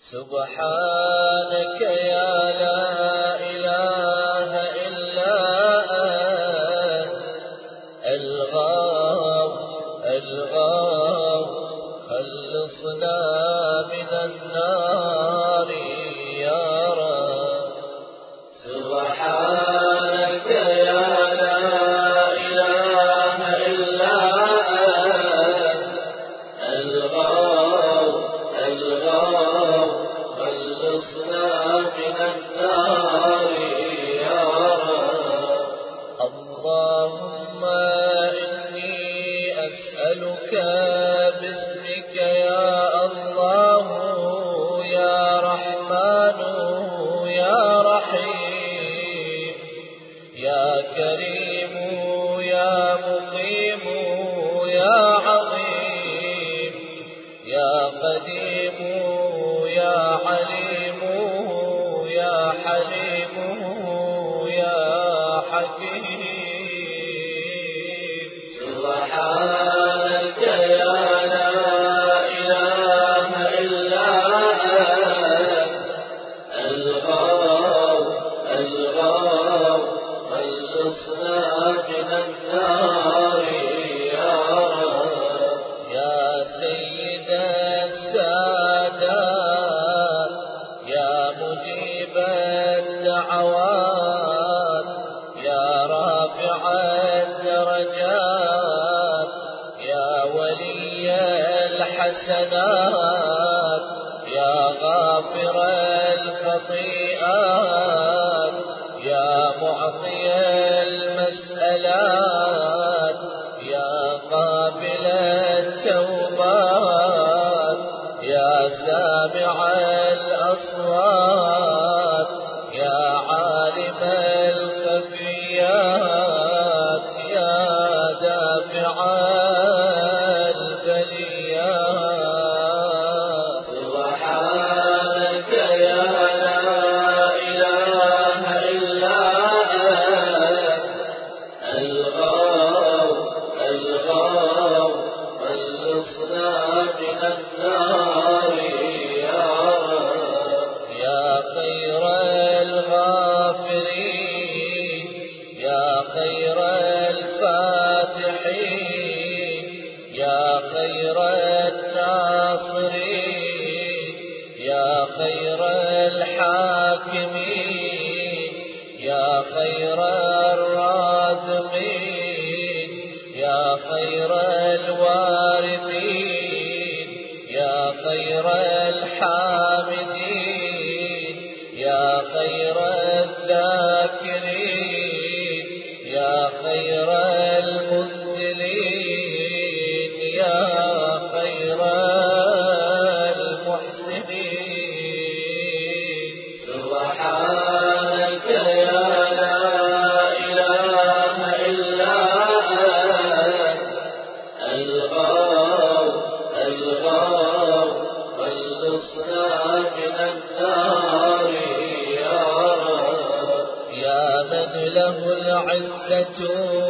سبحانك يا لا إله إلا أنت الغار خلصنا من النار يا رب. سبحانك يا لا إله إلا أنت الغار خلصنا من النار يا رب. اللهم إني أسألك باسمك يا الله يا رحمن يا رحيم يا كريم يا مقيم يا عظيم يا قديم يا عليم يا حليم يا حكيم. سبحانك يا لا إله إلا أنت الغار خلصنا من النار يا رب. يا سيد السادات يا مجيب الدعوات يا رافع الدرجات يا ولي الحسنات يا غافر الخطيئات يا معطي المسألات يا قابل التوبات يا سامع الأصوات يا عالم الخفيات يا دافع البليات. سبحانك يا لا إله إلا الغار خلصنا من النار يا رب. يا خير الغافرين يا خير الفاتحين يا خير الناصرين يا خير الحاكمين يا خير الرازقين يا خير الوارثين يا خير الحامدين يا خير الذاكرين يا خير المنزلين يا خير المحسنين. سبحانك يا لا إله إلا الغار خلصنا من النار يا رب. يا من له العزة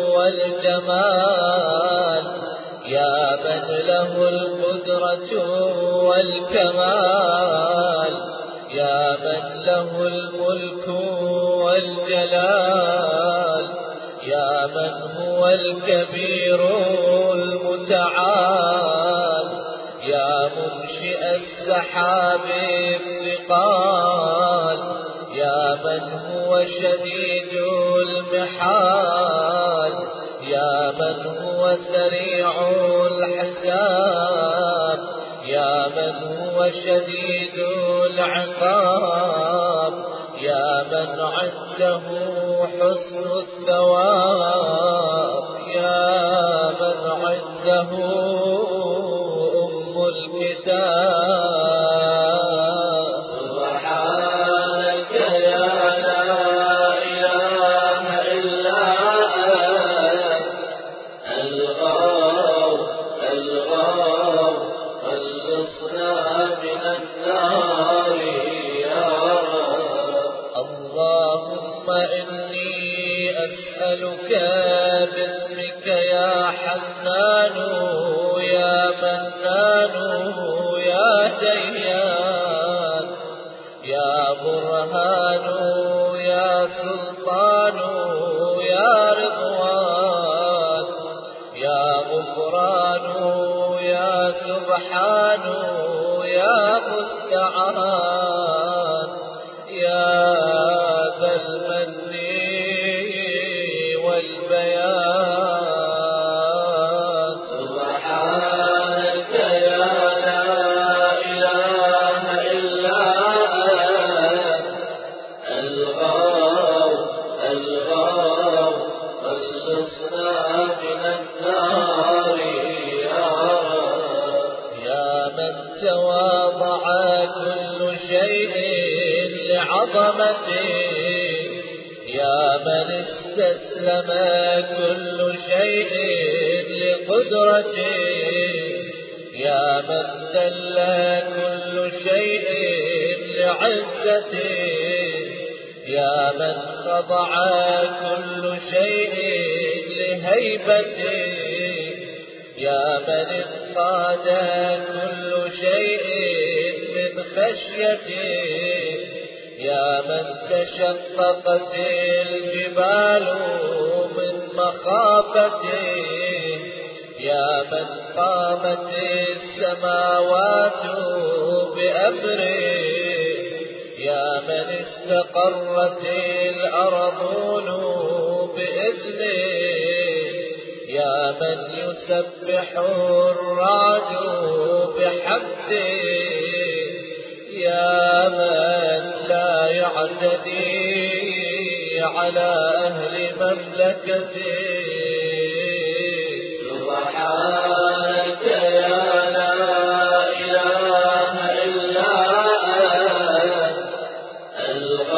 والجمال يا من له القدرة والكمال يا من له الملك والجلال يا من هو الكبير المتعال يا منشئ السحاب الثقال يا من هو شديد المحال يا من هو سريع الحساب يا من هو شديد العقاب يا من عنده حسن الثواب يا من عنده أم الكتاب. سبحانك يا لا إله إلا الغار خلصنا من النار يا رب. اللهم إني أسألك باسمك يا حنان يا منان يا ديان يا برهان يا سلطان يا رضوان، يا غفران يا سبحان يا مستعان، يا ذا المن والبيان. سبحانك يا لا إله إلا أنت الغار خلصنا من النار يا رب. يا من تواضع كل شيء لعظمته، يا من استسلم كل شيء لقدرته، يا من ذل كل شيء لعزته، يا من خضع كل شيء لهيبته، يا من انقاد كل شيء من خشيته، يا من تشققت الجبال من مخافته، يا من قامت السماوات بأمره، يا من استقرت الأرضون بإذنه، يا من يسبح الرعد بحمده، يا من لا يعتدي على أهل مملكته. سبحانك يا لا إله إلا أنت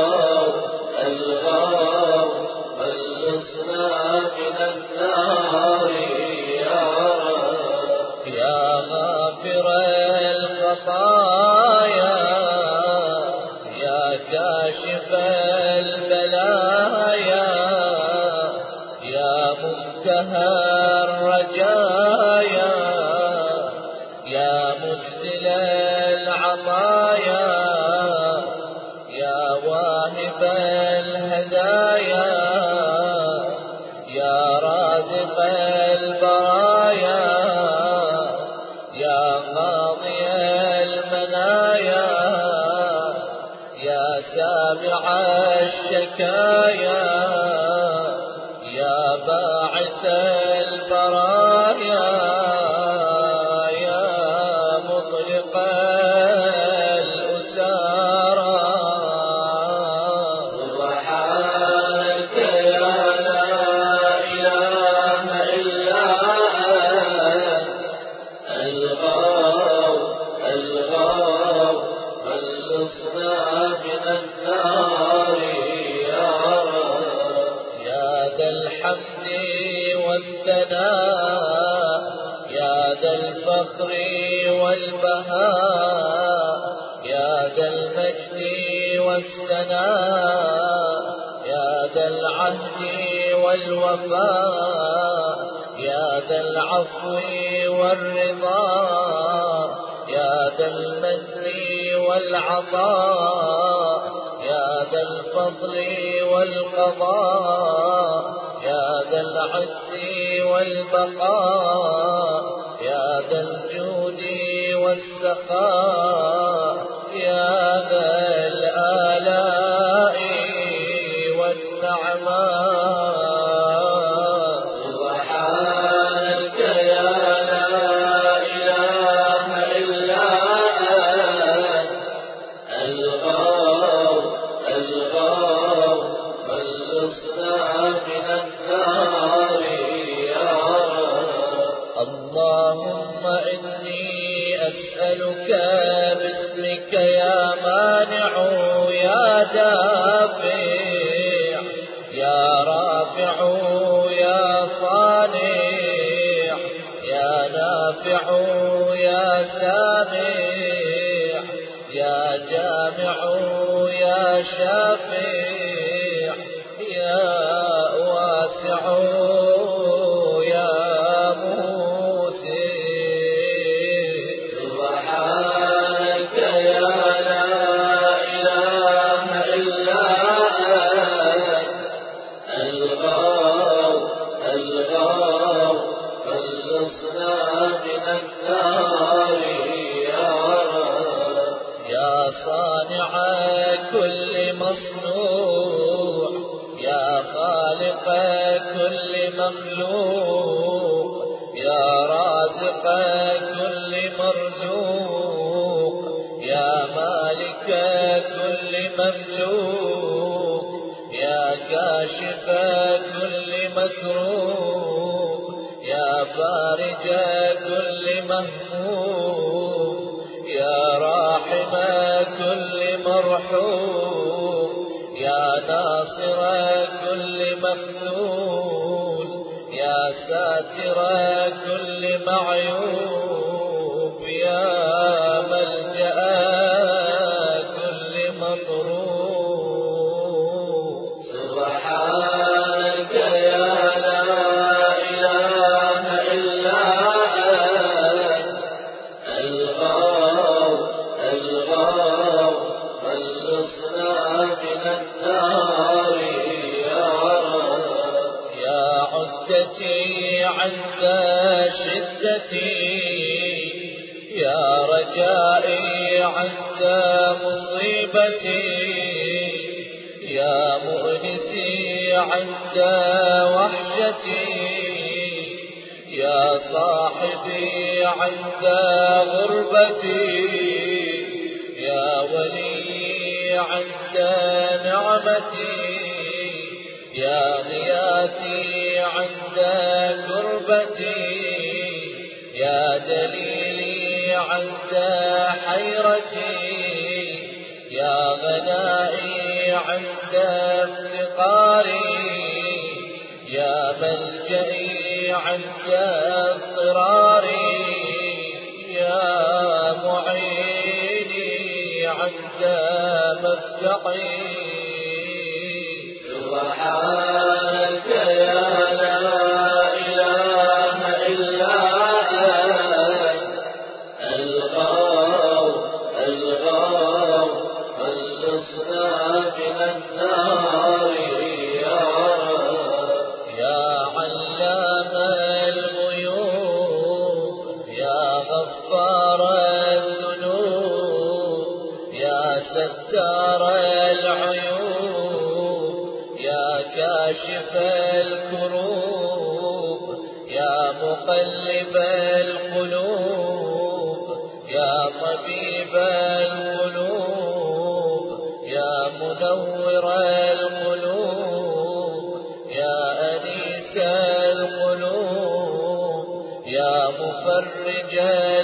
الغار خلصنا من النار يا رب. يا غافر الخطايا، يا كاشف البلايا، يا منتهى الرجايا، يا مجزل العطايا، يا واهب الهدايا، يا رازق البرايا، يا قاضي المنايا، يا سامع الشكايا، يا باعث البرايا، يا مطلق الأسارى. سبحانك يا لا إله إلا أنت الغار خلصنا من النار يا رب. يا ذا الحمد والثناء، يا ذا الفخر والبهاء، يا ذا المجد والثناء، يا ذا العهد والوفاء، يا ذا العفو والرضا، يا ذا المن والعطاء، يا ذا الفضل والقضاء، يا ذا العز والبقاء، يا ذا الجود والسخاء، يا ذا الآلاء والنعماء. سبحانك يا لا إله إلا أنت الغار خلصنا من النار يا رب. اللهم إني أسألك باسمك يا مانع يا دافع يا رافع يا صانع يا نافع يا سامع يا جامع يا شافع يا واسع يا موسع. سبحانك يا لا صانع كل مصنوع يا خالق كل مخلوق يا رازق كل مرزوق يا مالك كل مملوك يا كاشف كل مكروب يا فارج كل مهموم يا راحم كل مرحوم يا ناصر كل مخذول يا ساتر كل معيوب يا ملجأ كل مطروب سبحانك يا لا إله إلا أنت الغار خلصنا من النار يا رب يا عدتي عند شدتي يا رجائي عند مصيبتي يا مؤنسي عند وحشتي يا صاحبي عند غربتي يا ولي عند نعمتي يا غياثي عند كربتي يا دليلي عند حيرتي يا غنائي عند افتقاري يا ملجئي عند اضطراري يا معيني عند مفزعي سبحانك يا لا إله إلا أنت الغار خلصنا من النار يا رب يا علام الغيوب يا غفار الذنوب يا ستار العيوب يا كاشف الكروب يا مقلب القلوب يا طبيب القلوب يا منور القلوب يا أنيس القلوب يا مفرج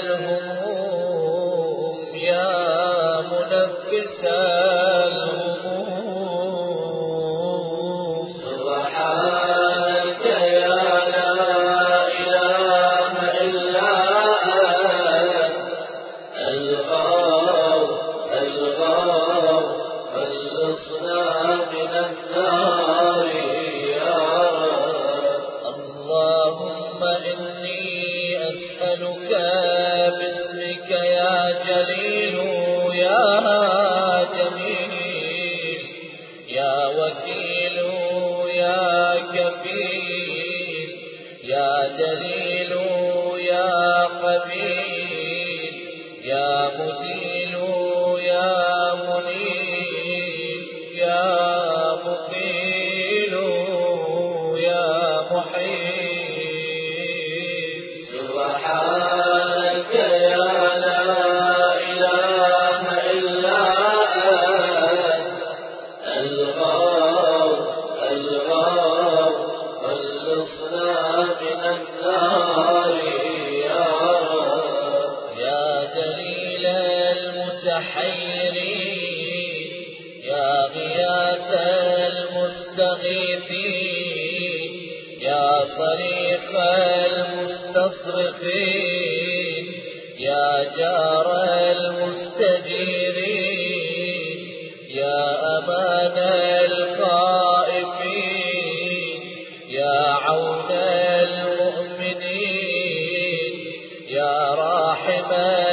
الهموم يا منفس الهموم سبحانك يا لا إله إلا أنت الغار خلصنا من النار يا رب اللهم إني أسألك باسمك يا جليل يا جميل يا وكيل يا كفيل يا دليل يا خبير يا مديل يا منيب يا مقيل يا محيي سبحانك يا لا إله إلا أنت الغار خلصنا من النار يا رب يا دليل المتحيرين يا غياث المستغيثين يا صريخ المستصرخين يا جار المستجيرين يا أمان الخائفين يا عون المؤمنين يا راحم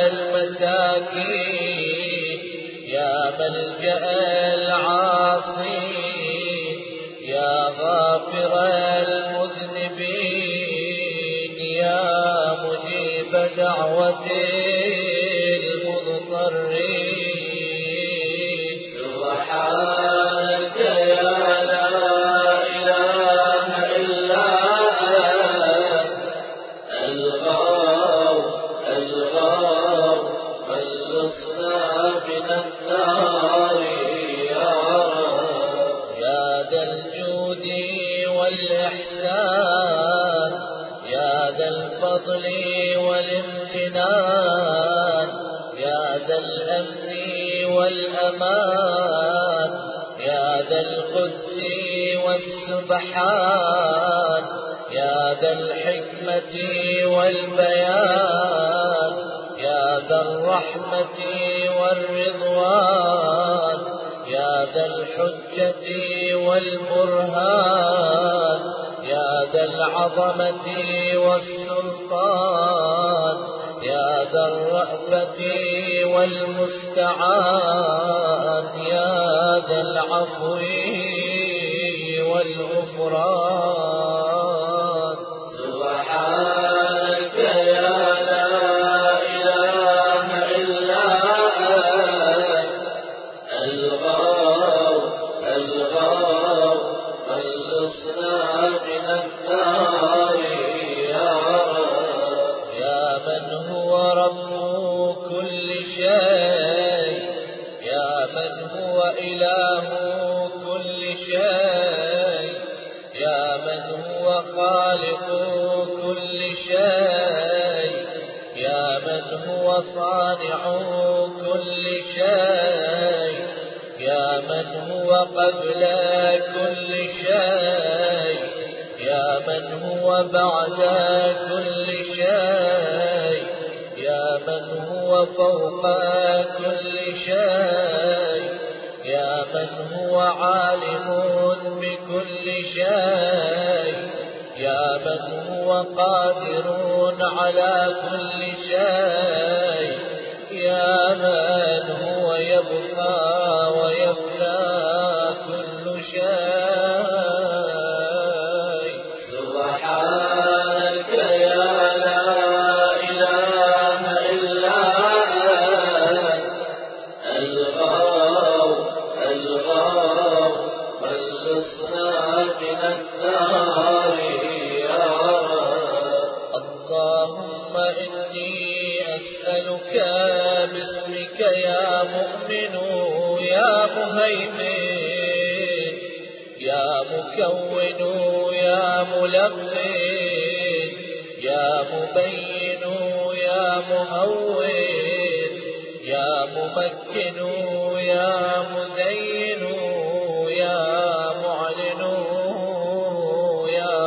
المساكين يا ملجأ العاصين يا غافر المذنبين يا مجيب دعوة المضطرين والأمان يا ذا القدس والسبحان يا ذا الحكمة والبيان يا ذا الرحمة والرضوان يا ذا الحجة والبرهان يا ذا العظمة والسلطان يا ذا الرأفة والمستعان يا ذا العفو والغفران. سبحانك يا لا إله إلا أنت الغار خلصنا من النار يا رب. يا من هو رب كل شيء يا من هو إله كل شيء يا من هو خالق كل شيء يا من هو صانع كل شيء يا من هو قبل كل شيء يا من هو بعد كل شيء يا من هو فوق كل شيء يا من هو عالم بكل شيء يا من هو قادر على كل شيء يا من هو يبقى ويفنى كل شيء. سبحانك يا لا إله إلا أنت الغار خلصنا من النار يا رب. اللهم إني أسألك باسمك يا مؤمن يا مهيمن يا مكون يا ملقن يا مبين يا مهون يا ممكن يا مزين يا معلن يا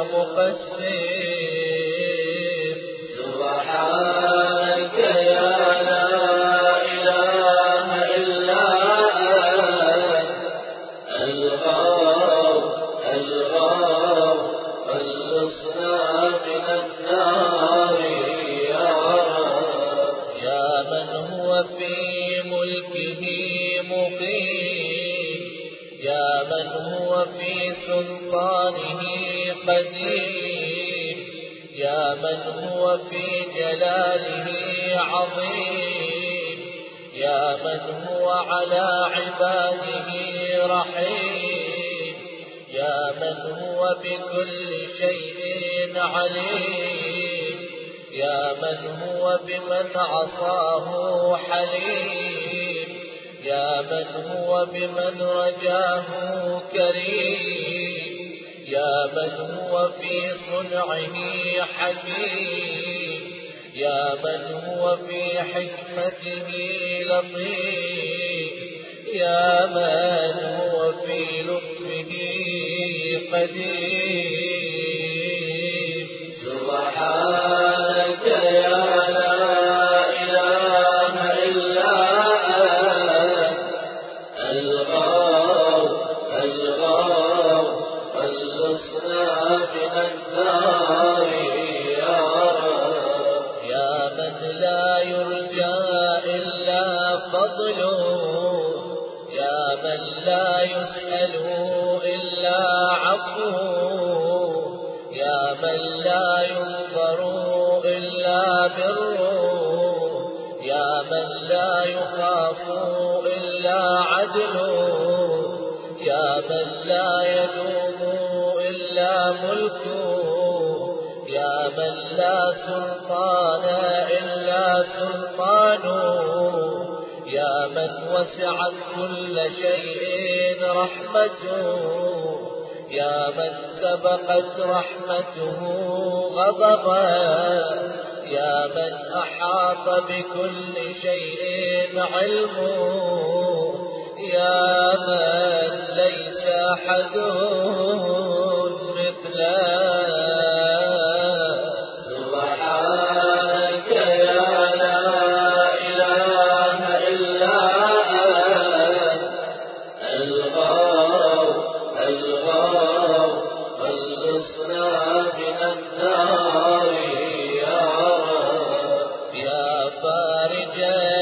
مقسم. سبحانك يا لا إله إلا أنت الغار خلصنا من النار يا رب. يا من هو في ملكه مقيم يا من هو في سلطانه قديم يا من هو في جلاله عظيم يا من هو على عباده رحيم يا من هو بكل شيء عليم يا من هو بمن عصاه حليم يا من هو بمن رجاه كريم يا من هو في صنعه حكيم يا من هو في حكمته لطيف يا من هو في لطفه قدير. سبحانك يا لا إله إلا أنت الغار خلصنا من النار يا رب. يا من لا يرجى إلا فضله يا من لا يسأل إلا عفوه يا من لا ينظر إلا بره يا من لا يخاف إلا عدله يا من لا يدوم إلا ملكه يا من لا سلطان إلا سلطانه يا من وسعت كل شيء رحمته يا من سبقت رحمته غضبا يا من أحاط بكل شيء علمه، يا من ليس أحد مثله. سبحانك يا لا إله إلا أنت الغار خلصنا من النار يا رب. يا فارج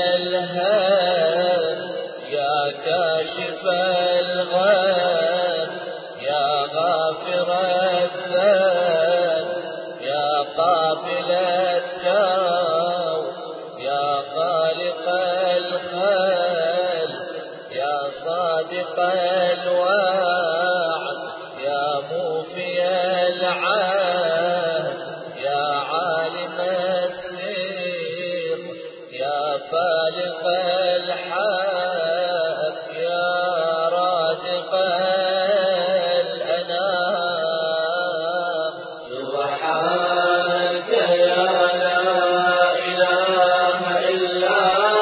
الهم، يا كاشف الغم، يا غافر الذنب، يا قابل التوب، يا خالق الخلق، يا صادق الوعد، يا موفي العهد، يا عالم السر، يا فالق الحب، يا رازق الأنام. سبحانك يا لا إله إلا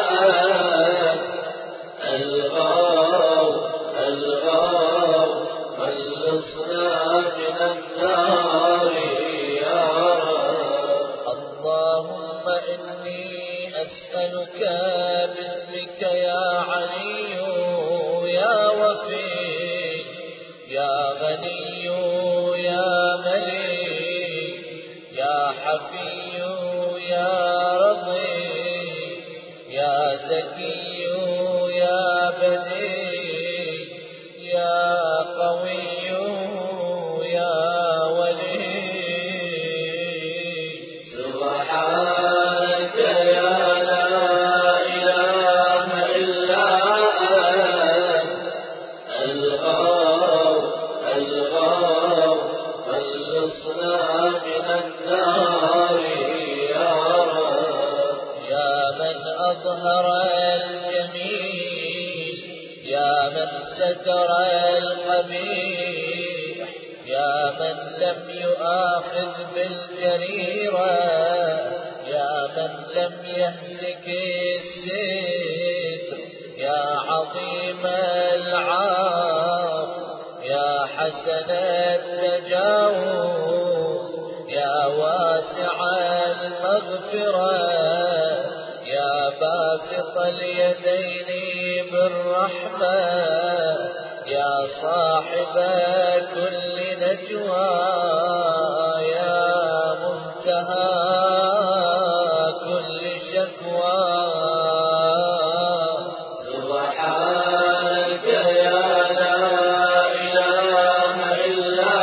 أنت الغار خلصنا من النار يا رب. اللهم إني أسألك باسمك يا علي يا وفي، يا غني يا مليك، يا حفي يا رضي، يا زكي يا بديع، يا قوي يا ولي. سبحانك يا لا إله إلا أنت الغار خلصنا من النار يا رب. يا من أظهر الجميل، يا من ستر القبيح، يا من لم يؤاخذ بالجريرة، يا من لم يهلك الستر، يا عظيم العاف، يا حسن التجاوز، يا واسع المغفرة، يا باسط اليدين بالرحمة، يا صاحب كل نجوى، يا منتهى كل شكوى. سبحانك يا لا إله إلا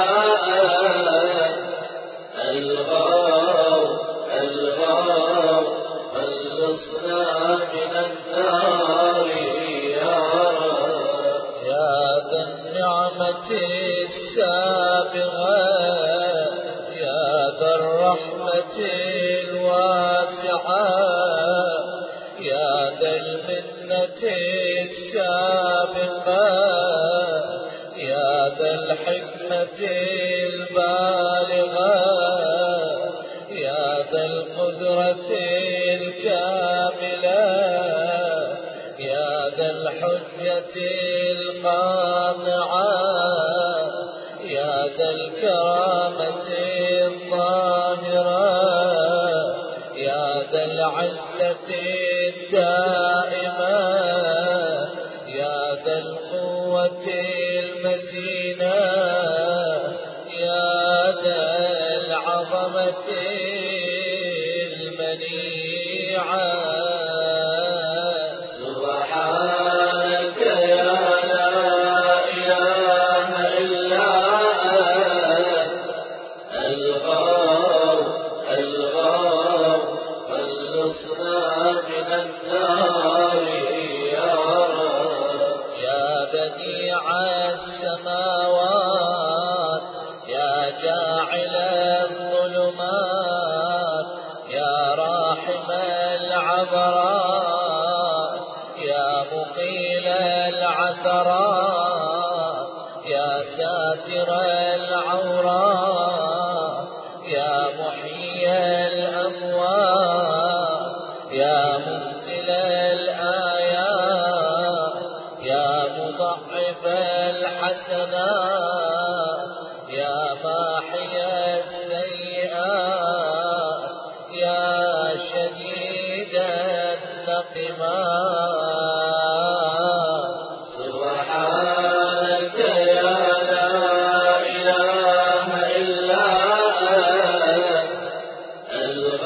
الغار خلصنا من النار يا رب. يا ذا النعمة السابغة، يا ذا الرحمة الواسعة، يا ذا المنة السابقة، يا ذا الحكمة البالغة، يا ذا القدرة الكاملة، يا ذا الحجة القاطعة، يا ذا الكرامة الظاهرة، يا ذا العزة الدائمة، يا ذا القوة المتينة، يا ذا العظمة المنيعة. سبحانك يا لا إله إلا أنت الغار خلصنا من النار يا رب. يا بديع السماوات، يا جاعل الظلمات، يا راحم العبرات، يا مقيل العثرات، يا ساتر العورات، يا محيي الأموات، مضعف الحسنات يا ماحي السيئات يا شديد النقمات. سبحانك يا لا إله إلا أنت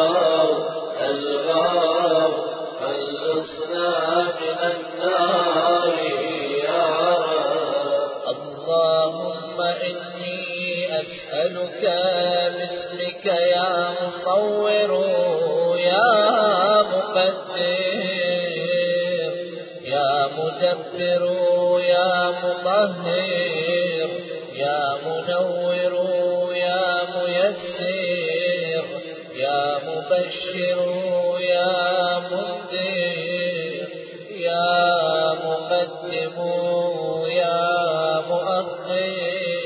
الغار خلصنا من النار يا رب. اللهم إني أسألك باسمك يا مصور يا مقدر يا مدبر يا مطهر يا منور يا ميسر يا مبشر يا منذر يا مقدم يا مؤخر.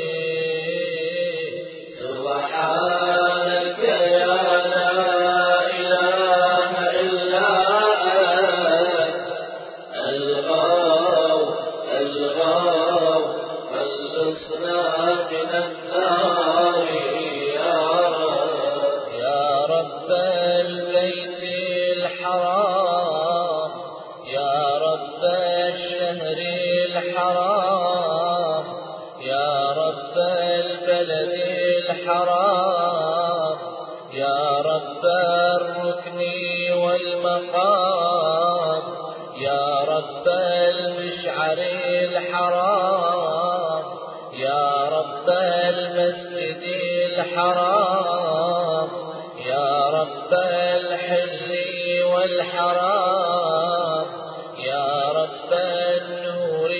سبحانك يا لا إله إلا أنت الغار خلصنا من النار يا رب. يا رب البيت الحرام يا رب الشهر الحرام يا رب البلد الحرام يا رب الركن والمقام يا رب المشعر الحرام يا رب المسجد الحرام يا رب الحل والحرام يا رب النور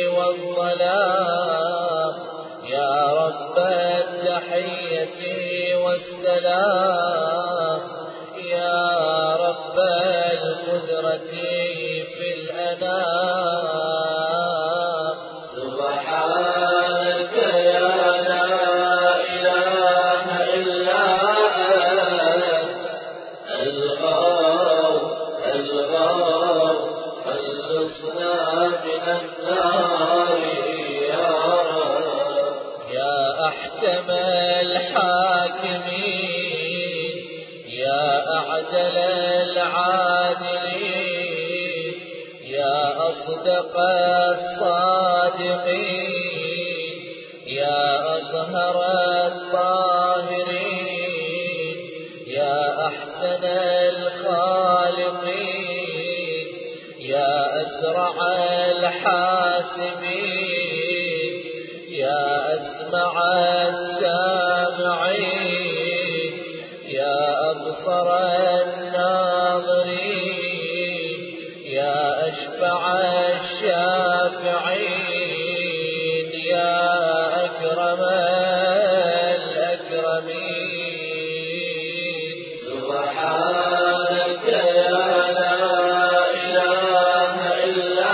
والظلام يا رب التحية والسلام يا رب القدرة في الأنام. سبحانك يا لا إله إلا أنت الغار خلصنا من النار يا رب. يا أحكم الحاكمين يا أعدل العادلين يا أصدق الصادقين يا أطهر الطاهرين يا أحسن الخالقين يا أسرع الحاسبين يا أسمع السامعين يا أبصر الناظرين يا أشفع الشافعين يا أكرم الأكرمين. سبحانك يا لا إله إلا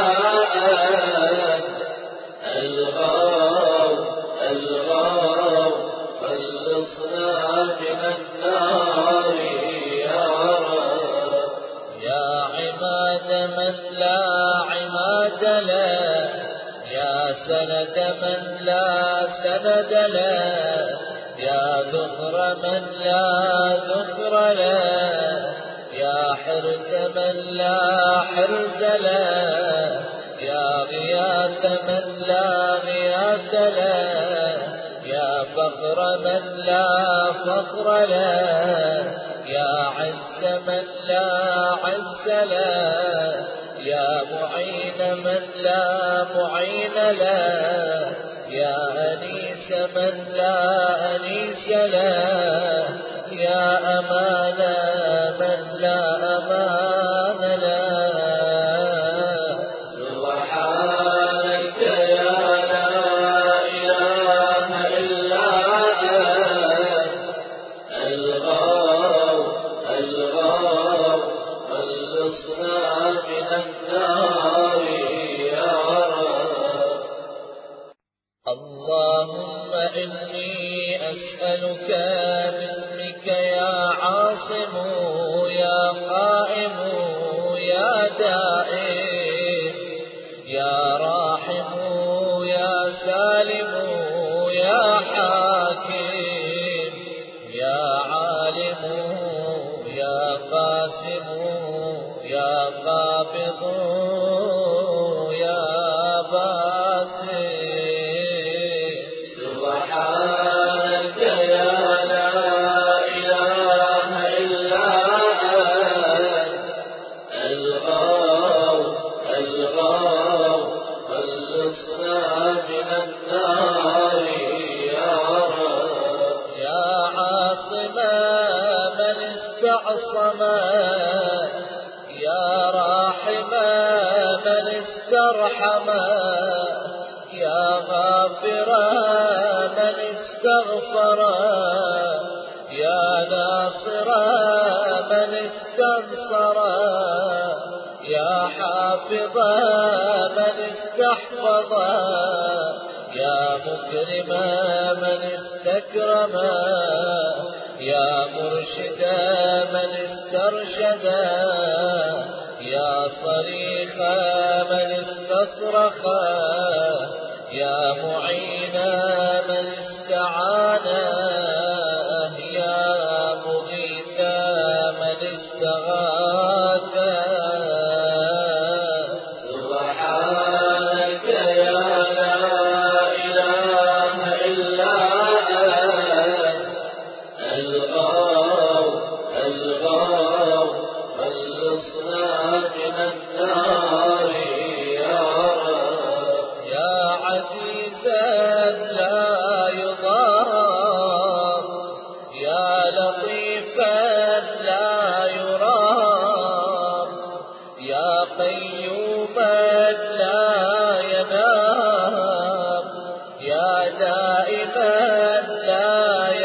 أنت الغار خلصنا من النار يا رب. يا عماد من لا عماد له يا سند من لا سند له يا ذخر من لا ذخر له يا حرز من لا حرز له يا غياث من لا غياث له يا فخر من لا فخر له يا عز من لا عز له يا معين من لا معين له يا أنيس من لا أنيس له يا أمان من لا أمان له. سبحانك يا لا إله إلا أنت الغار خلصنا من النار يا رب. اللهم إني أسألك باسمك يا عاصم يا قائم يا دائم يا راحم سالم يا حاكم يا عالم يا قاسم يا قابض يا باسط. سبحانك يا لا إله إلا أنت الغار الغار خلصنا من النار يا رب. يا عاصم من استعصم يا راحم من استرحم يا غافر من استغفر يا ناصر من استنصر يا حافظ من استحفظ يا مكرم من استكرم يا مرشد من استرشد يا صريخ من استصرخ يا معين من استعان يا مغيث من استغاث. سبحانك يا لا إله إلا أنت الغار الغار خلصنا من النار يا رب. يا عزيزا لا يضام يا لطيفا لا يرام يا قيوما لا ينام يا دائما لا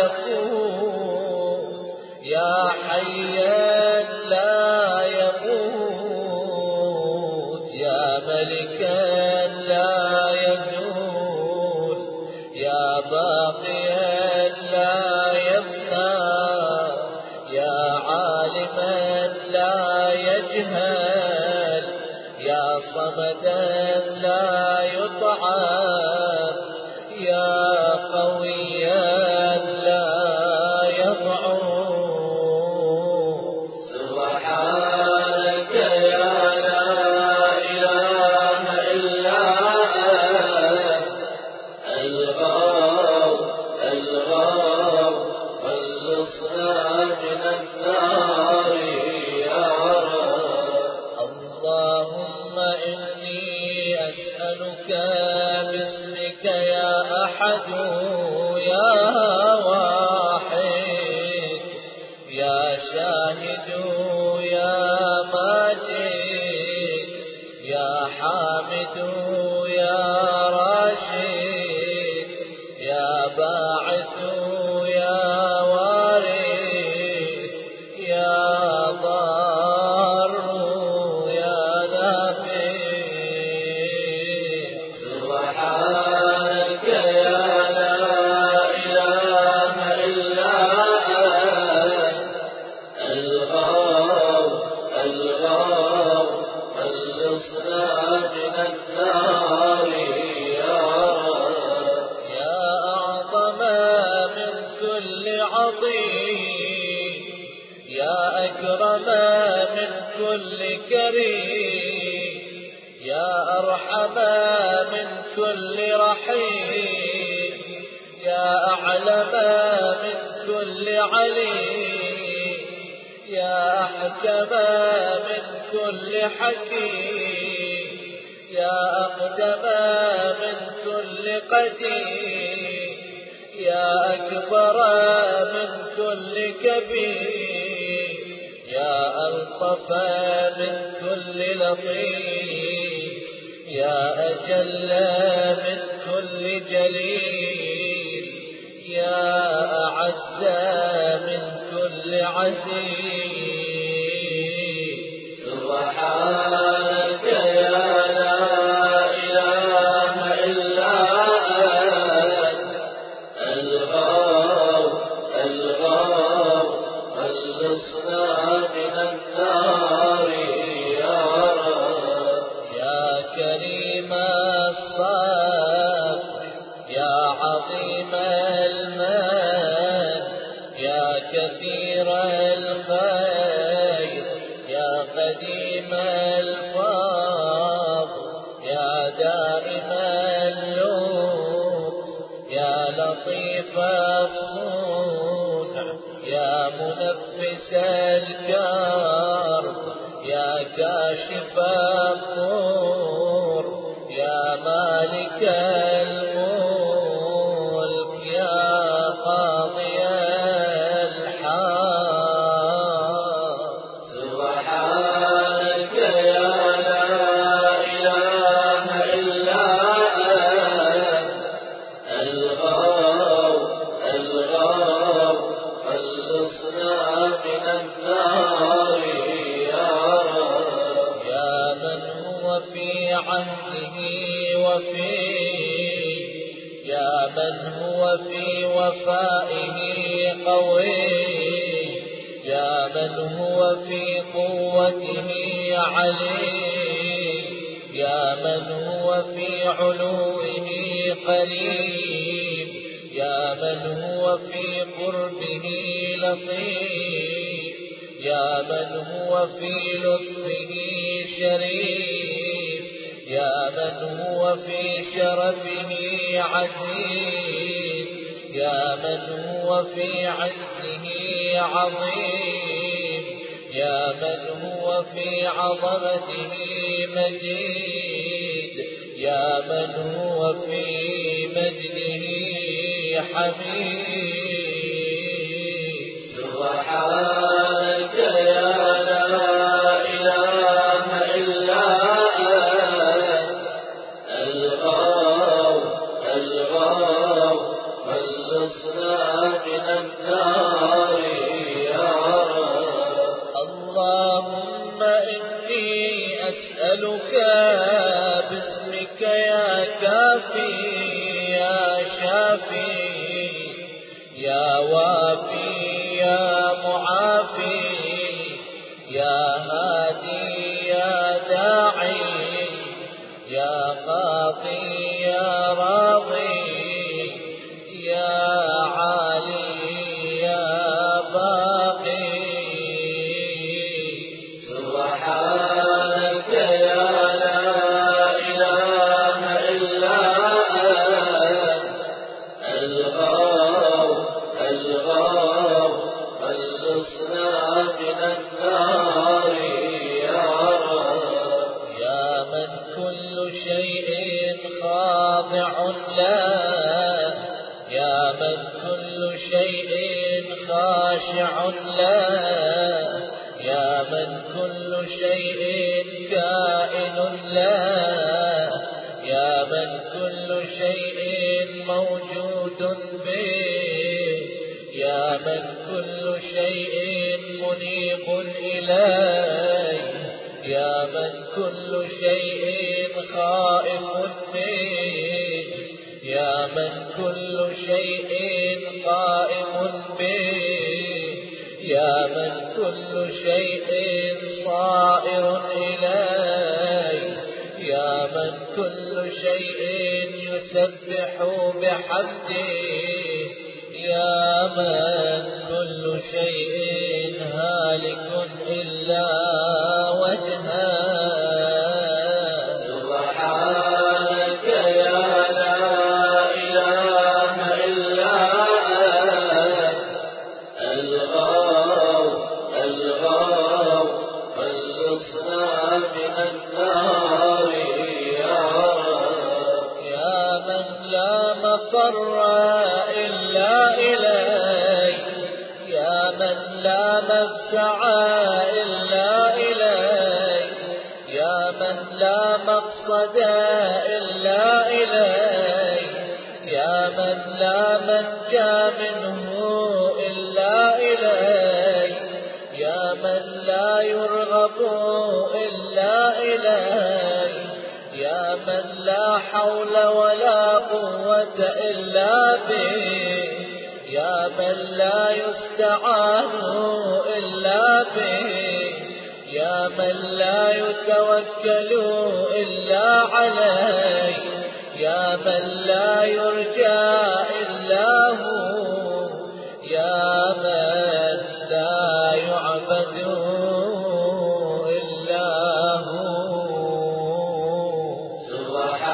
يفوت يا حيا لا يموت يا ملكا لا يزول يا باقيا لا يفنى يا عالما لا يجهل يا صمدا لا يطعم يا قويا لا يضعف. سبحانك يا لا إله إلا أنت الغار الغار خلصنا من النار يا رب. اللهم إني أسألك باسمك يا أحد يا واحد يا شاهد يا ماجد يا حامد يا راشد يا باعث يا وارث يا ضار يا نافع. سبحانك يا لا إله إلا أنت الغار الغار خلصنا من النار يا رب. يا أعظم من كل عظيم يا أكرم من كل كريم يا أرحم من كل رحيم يا أعلم من كل عليم يا أحكم من كل حكيم يا أقدم من كل قديم يا أكبر من كل كبير يا ألطف من كل لطيف يا أجل من كل جليل يا أعز من كل عزيز. سبحانك يا لا إله إلا أنت الغار الغار خلصنا من النار يا رب. يا كريم الصف دائم اللطف يا لطيف الصنع يا منفس الكرب يا كاشف الضر يا مالك الملك يا قاضي الحق سبحانك يا لا إله إلا أنت الغار خلصنا من النار يا رب يا من هو في عهده وفي يا من هو في وفائه قوي يا من هو في قوته علي يا من هو في علوه قريب يا من هو في قربه لطيف يا من هو في لطفه شريف يا من هو في شرفه عزيز يا من هو في عزه عظيم يا من هو في عظمته مجيد يا من هو في مجده حميد سبحانك يا لا إله إلا أنت الغار خلصنا من النار يا رب اللهم إني أسألك باسمك يا كافي يا شافي يا وافي يا معافي يا هادي يا داعي يا خاطي يا راضي يا عالي يا باقي سبحانك يا لا إله إلا أنت الغار خلصنا من النار يا رب يا من كل شيء خاضع له يا من كل شيء خاشع له يا من كل شيء كائن له يا من كل شيء موجود به يا من كل شيء منيب إليه يا من كل شيء خائف به يا من كل شيء قائم به يا من كل شيء صائر إليه يا من كل شيء يسبح بحمده يا من كل شيء هالك إلا وجهه سبحانك يا لا إله إلا أنت الغار خلصنا من النار يا رب يا من لا مفر إلا إليك يا من لا مفزع إلا إليك يا من لا مقصد إلا إليك يا من لا منجى منه إلا إليك يا من لا يرغب إلا إليك يا من لا حول ولا قوة إلا به يا من لا يستعان إلا به يا من لا يتوكل إلا عليه يا من لا يرجى إلا هو يا من لا يعبد إلا هو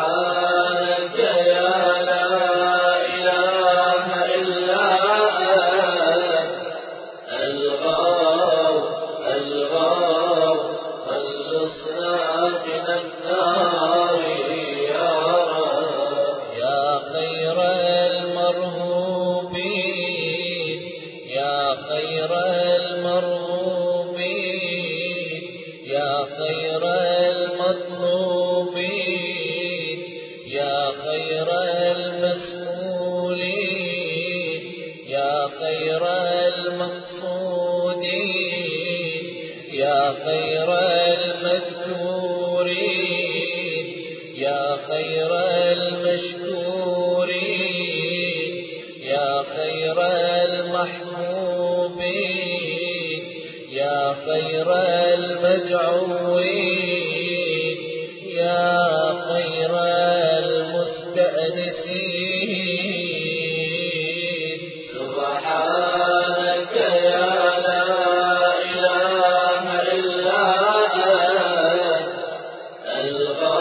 خير المسؤولين يا خير المقصودين يا خير المذكورين يا خير المشكورين يا خير المحبوبين يا خير المدعوين يا خير المستأنسين. سبحانك يا لا إله إلا أنت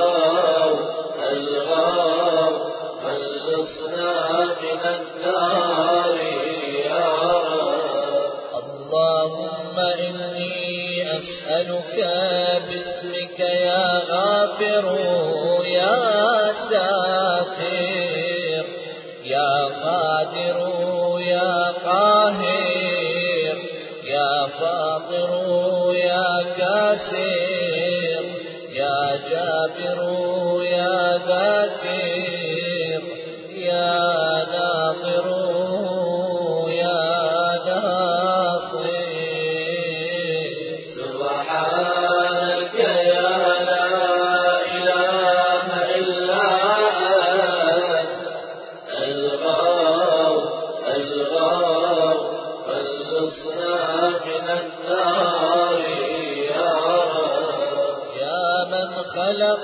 الغار خلصنا من النار يا رب. اللهم إني أسألك باسمك يا غافر يا ساتر يا قادر يا قاهر يا فاطر يا كاسر يا جابر يا ذاكر يا ناظر يا ناصر. سبحانك يا لا إله إلا أنت الغار خلصنا من النار يا رب. يا من خلق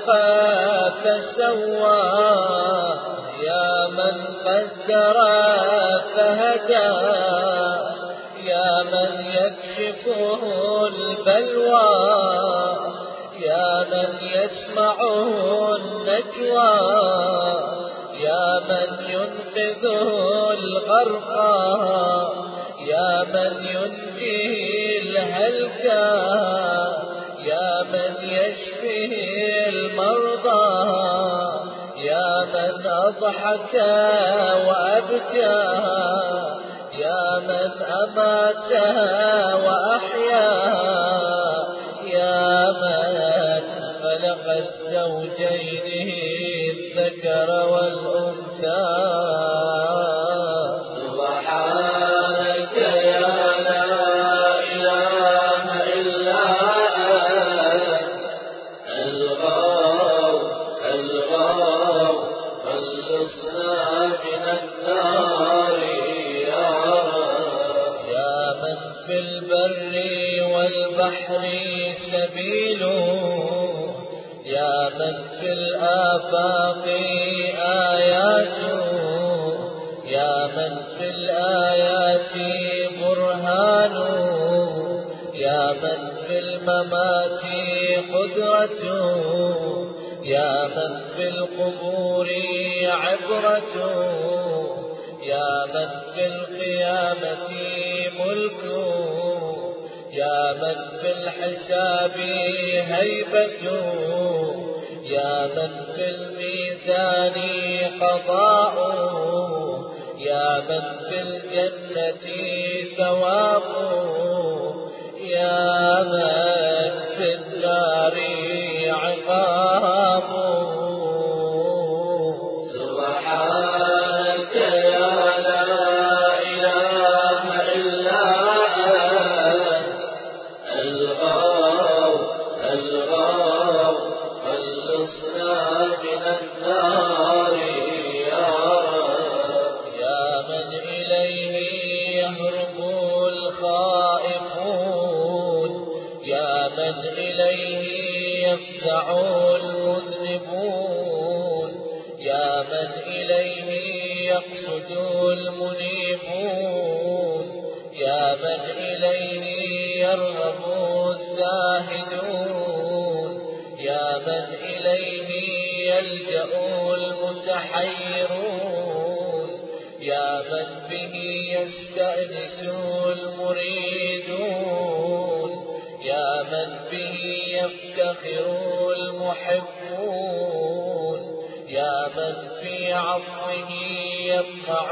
فسوى يا من قدر فهدى يا من يكشفه البلوى يا من يسمعه النجوى يا من ينقذه الغرقى يا من ينجيه الهلكى يا من يشفيه المرضى يا من أضحك وأبكى يا من أمات وأحيا يا من خلق الزوجين الذكر والأنثى. سبحانك يا لا إله إلا أنت الغار خلصنا من النار يا رب. يا من في البر والبحر سبيله يا من في الآفاق آياته يا من في الآيات برهانه يا من في الممات قدرته يا من في القبور عبرته يا من في القيامة ملكه يا من في الحساب هيبته يا من في الميزان قضاؤه يا من في الجنة ثوابه يا من في النار عقابه. سبحانك يا لا إله إلا أنت الغار خلصنا من النار يا رب. يا من إليه يهرب الخائفون يا من إليه يفزع المذنبون يا من إليه يقصد المنيبون يا من إليه يرغب الزاهدون يا من إليه يلجأ المتحيرون يا من به يستأنس المريدون يا من به يفتخر المحبون يا من في عفوه يطمع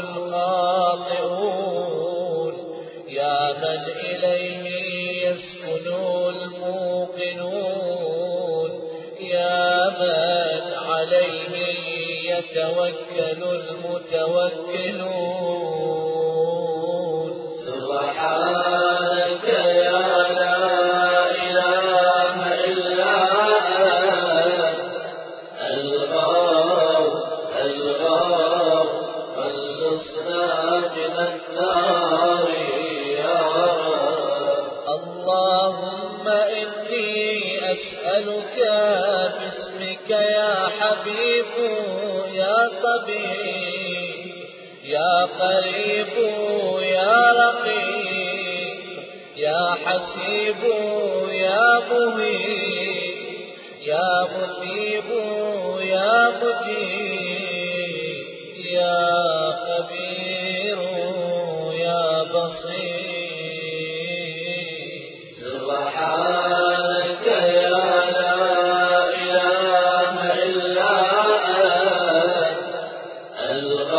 الخاطئون يا من إليه يسكن الموقنون يا من عليه يتوكل المتوكلون. سبحانك يا لا إله إلا أنت الغار خلصنا من النار يا رب. اللهم إني أسألك باسمك يا حبيب يا طبيب يا قريب يا رقيب يا حسيب يا مهيب يا مثيب يا مجيب يا خبير يا بصير. سبحانك يا لا إله إلا أنت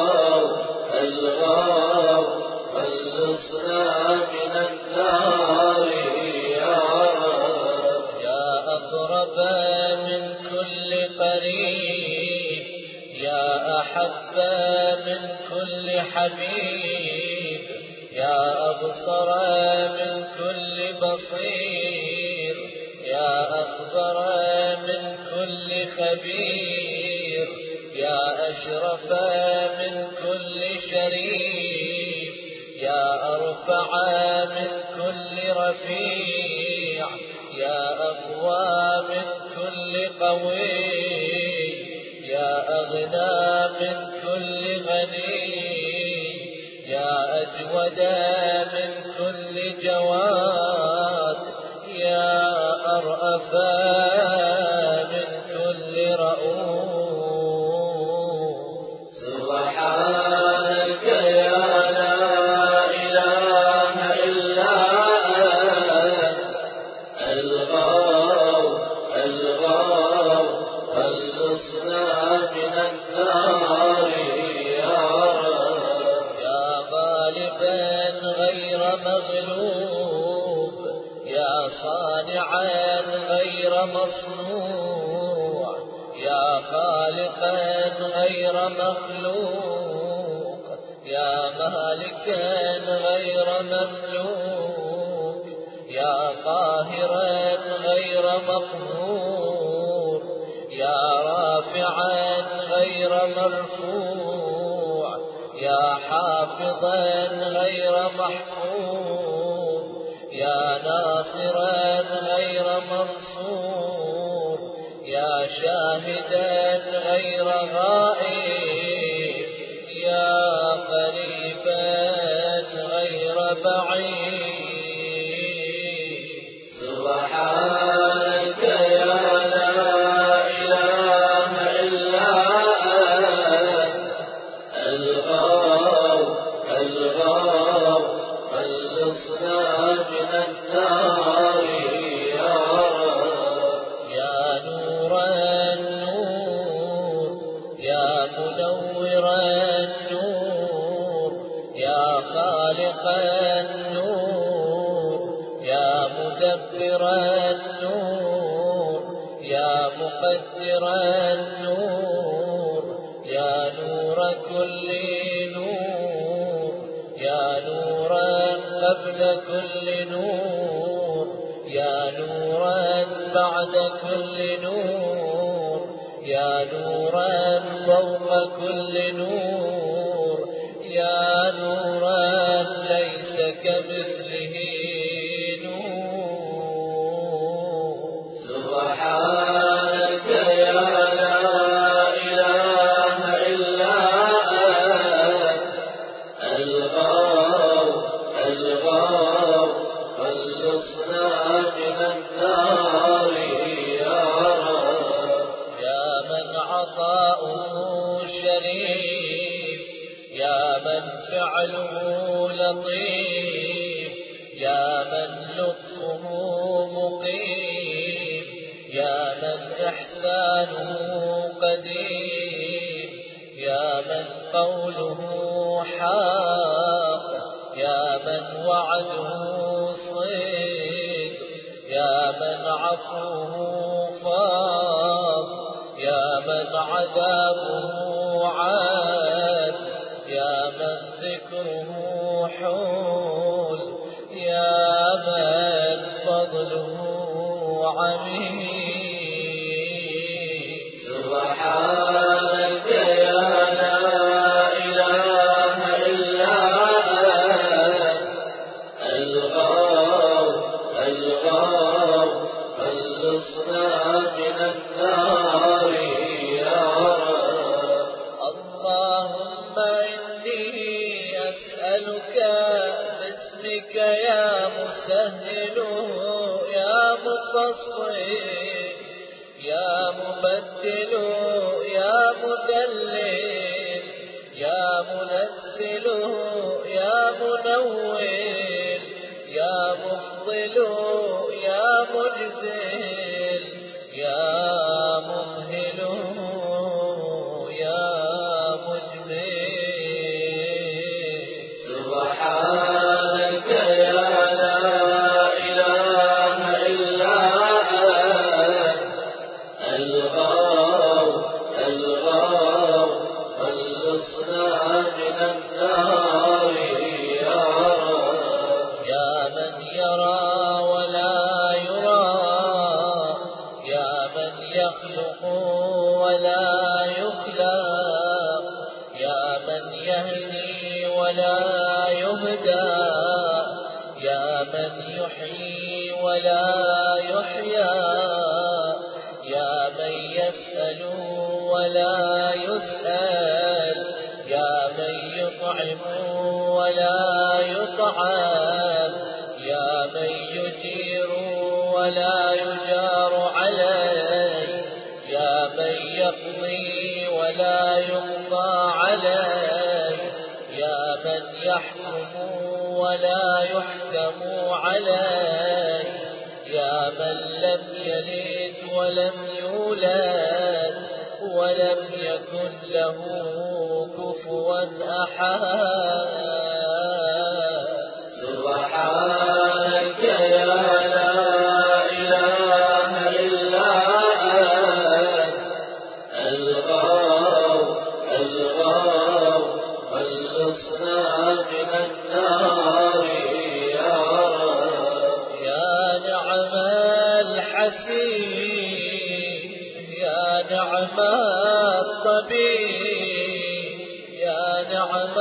الغار خلصنا من النار يا رب. يا أقرب من كل قريب يا أحب من كل حبيب يا أبصر من كل بصير يا أخبر من كل خبير يا أشرف من كل شريف يا أرفع من كل رفيع يا أقوى من كل قوي يا أغنى من كل غني يا أجود من كل جواد يا أرأف من كل رؤوف. سبحانك يا لا إله إلا الغار خلصنا من النار يا رب. يا غالبا غير مغلوب يا صانعا غير مصنوع يا خالقا غير مخلوق يا مالكا غير مملوك يا قاهرا غير مقهور يا رافعا غير مرفوع يا حافظا غير محفوظ يا ناصرا غير منصور يا شاهدا غير غائب يا قريبا غير بعيد. سبحانك يا لا إله إلا الغار خلصنا من النار يا رب. يا نور النور يا منور النور يا خالق النور يا مدبر النور يا مقدر النور يا نور كل نور يا نورا قبل كل نور يا نورا بعد كل نور يا نورا فوق كل نور يا نورا ليس كمثله نور. سبحانك يا لا إله إلا الغار خلصنا من النار يا رب. يا من عطاؤه شريف يا من فعله لطيف يا من لطفه مقيم يا من إحسانه قديم يا من قوله حق يا من وعده صدق يا من عفوه فاض يا من عذابه عاد، يا من ذكره حول، يا من فضله عميد. سبحانك يا لا إله إلا أنت الغار خلصنا من النار يا رب. اللهم إني أسألك باسمك يا مسهل يا مفصل يا مبدل يا مدلل يا منزل يا منول يا مفضل يا مجزل يا ممهل يا مجمل. سبحانك يا لا إله إلا أنت الغار خلصنا من النار يا رب. يا من يرى ولا يرى، يا من يخلق ولا يخلق، يا من يهدي ولا يهدى، يا من يحيي ولا يحيى، يا من يسأل ولا يسأل، يا من يطعم ولا يطعم، يا من يجير ولا يجار عليه، يا من يقضي ولا يقضى عليه، يا من يحكم ولا يحكم عليه، يا من لم يلد ولم يولد ولم يكن له كفوا أحد. سبحانك يا لا إله إلا أنت الغار خلصنا من النار يا رب. يا نعم الحسين، يا نعم الطبيب، يا نعم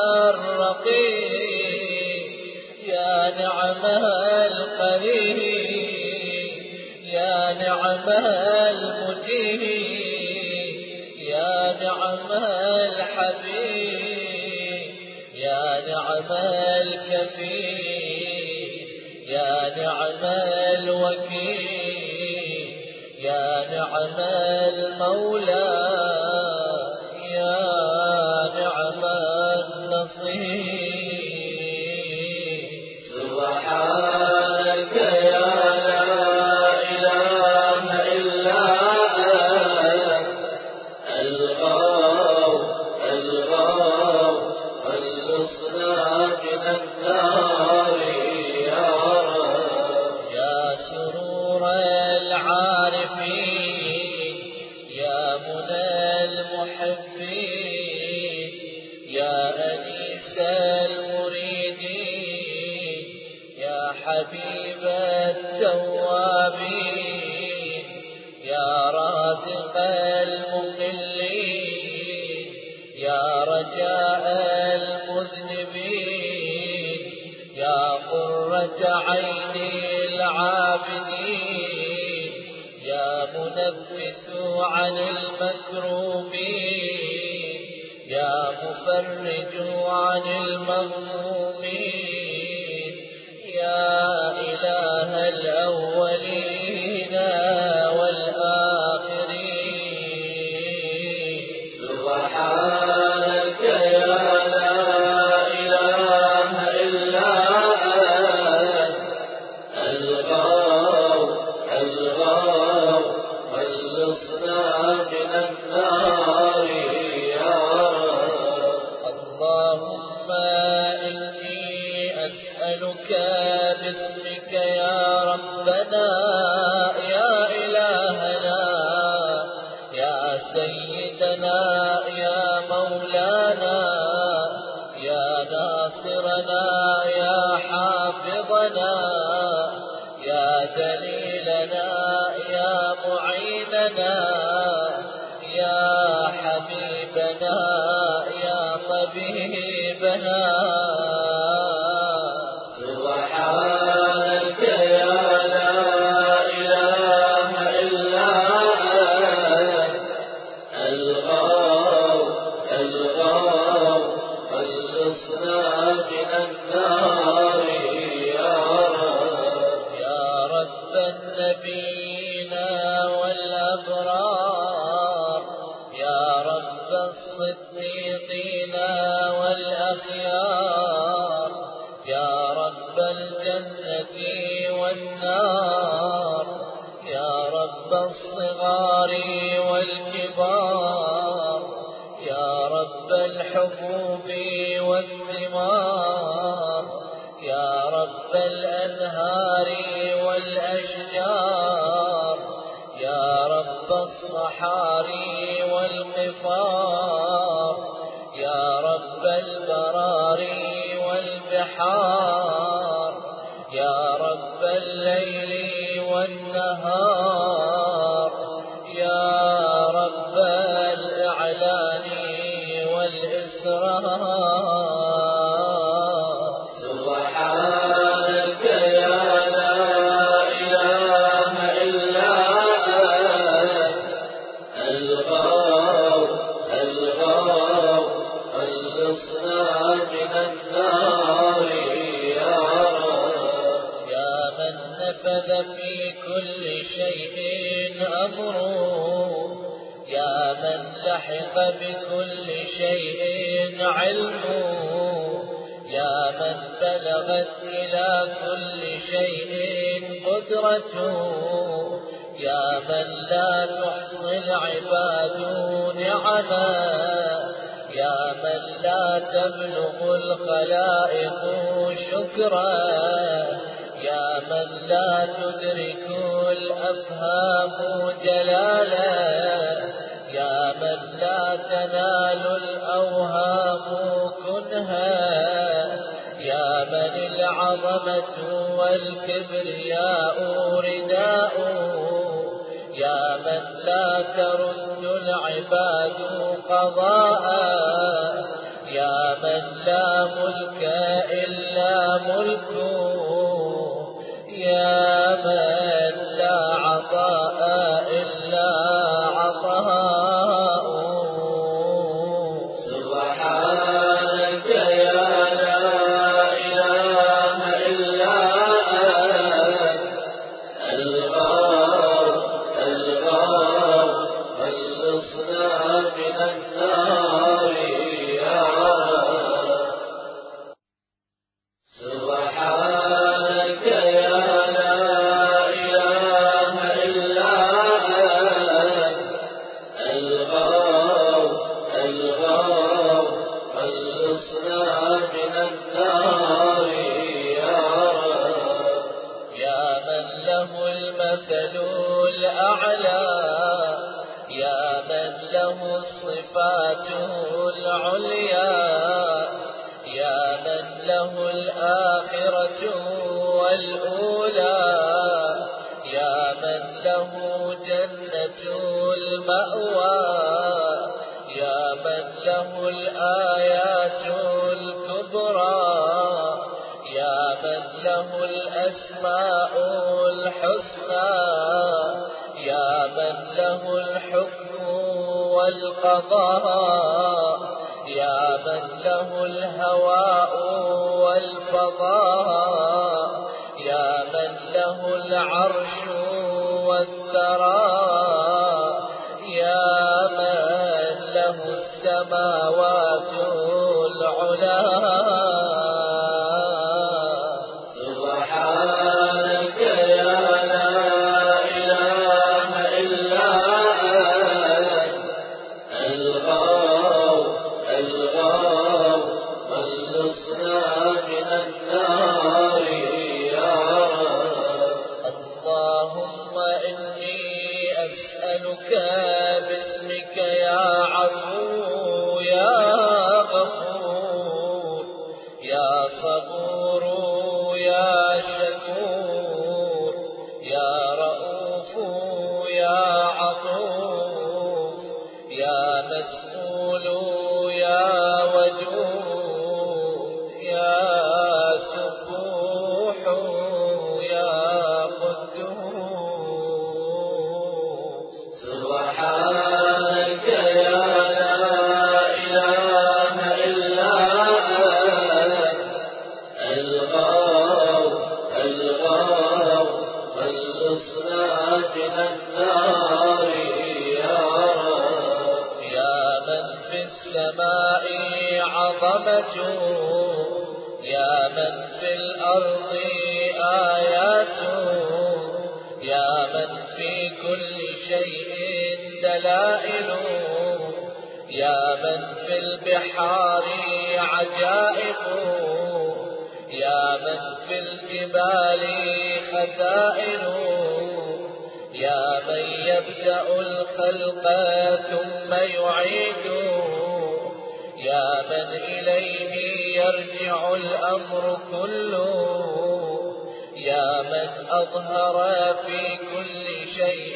الرقيب، يا نعم القريب، يا نعم المجيب، يا نعم الحبيب، يا نعم الكفيل، يا نعم الوكيل، يا نعم المولى، يا نعم النصير. سبحانك يا لا إله إلا الغار خلصنا من النار يا رب. يا سرور العارفين، يا منى المحبين، يا أنيس المريدين، يا حبيب التوابين، يا رازق المقلين، يا رجاء المذنبين، يا قرة عين العابدين، يا منفس عن المكروبين، يا مفرج عن المغمومين، يا إله الأولين والآخرين. سبحانك يا لا إله إلا الغار خلصنا من النار يا رب. اللهم إني أسألك باسمك يا ربنا يا إلهنا يا سيدنا يا مولانا يا ناصرنا يا حافظنا يا دليلنا يا معيننا يا حبيبنا يا طبيبنا سبحانك يا لا إله إلا أنت الغار خلصنا من النار يا رب النبيين والأبرار يا رب الصديقين والأخيار يا رب الجنة والنار يا رب الصغار والكبار يا رب الحبوب والثمار يا رب الأنهار والأشجار يا رب الصحاري والقفار يا رب البراري والبحار يا رب الليل والنهار يا رب الإعلان والإسرار سبحانك يا لا إله إلا الغار خلصنا من النار يا من نفذ في كل شيء أمره يا من لحق بكل شيء علمه يا من بلغت إلى كل شيء قدرته يا من لا تحصي العباد نعما يا من لا تبلغ الخلائق شكرا يا من لا تدرك الأفهام جلالا يا من لا تنال الأوهام كنها يا من العظمة والكبرياء رداء يا من لا ترد العباد قضاء يا من لا ملك إلا ملكه يا من لا عطاء إلا عطاء سبحانك يا لا إله إلا الغار خلصنا من النار سبحانك يا لا إله إلا الغار خلصنا من النار يا من له المثل الأعلى يا من له الصفات العليا يا من له الآخرة والأولى يا من له جنة المأوى يا من له الآيات الكبرى يا من له الأسماء الحسنى يا من له الحكم والقضاء يا من له الهواء والفضاء يا من له العرش والثراء يا من له السماوات العلى سبحانك يا لا إله إلا الغار خلصنا من النار اللهم إني أسألك باسمك يا مسؤول يا ودود يا سبوح يا قدوس سبحانك يا لا إله إلا أنت الغار خلصنا من النار يا رب. يا من في السماء عظمته يا من في الأرض آياته يا من في كل شيء دلائله يا من في البحار عجائبه يا من في الجبال خزائنه يا من يبدأ الخلق ثم يعيده يا من إليه يرجع الأمر كله يا من أظهر في كل شيء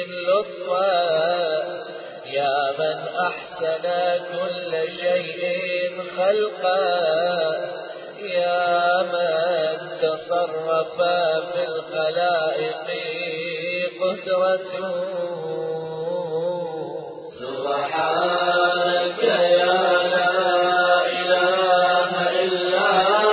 لطفا يا من أحسن كل شيء خلقا يا من تصرف في الخلائق قدرته سبحانك يا لا إله إلا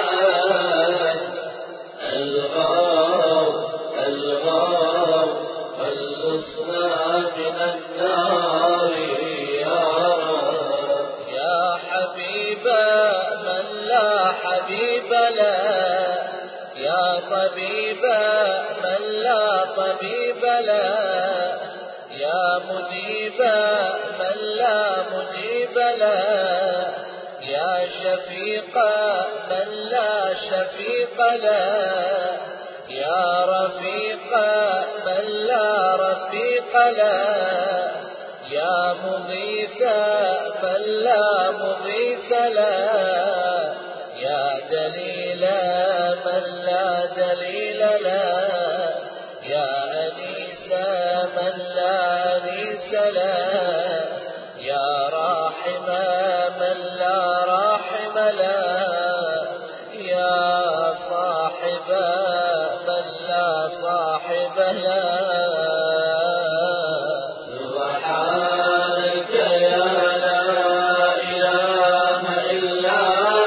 أنت الغار خلصنا من النار يا رب. يا حبيب من لا حبيب له يا طبيب من لا طبيب له يا مجيب من لا مجيب له يا شفيق من لا شفيق له يا رفيق من لا رفيق له يا مغيث من لا مغيث له يا دليل من لا دليل له يا أنيس من لا أنيس له يا راحم من لا راحم له يا صاحب من لا صاحب له. سبحانك يا لا إله إلا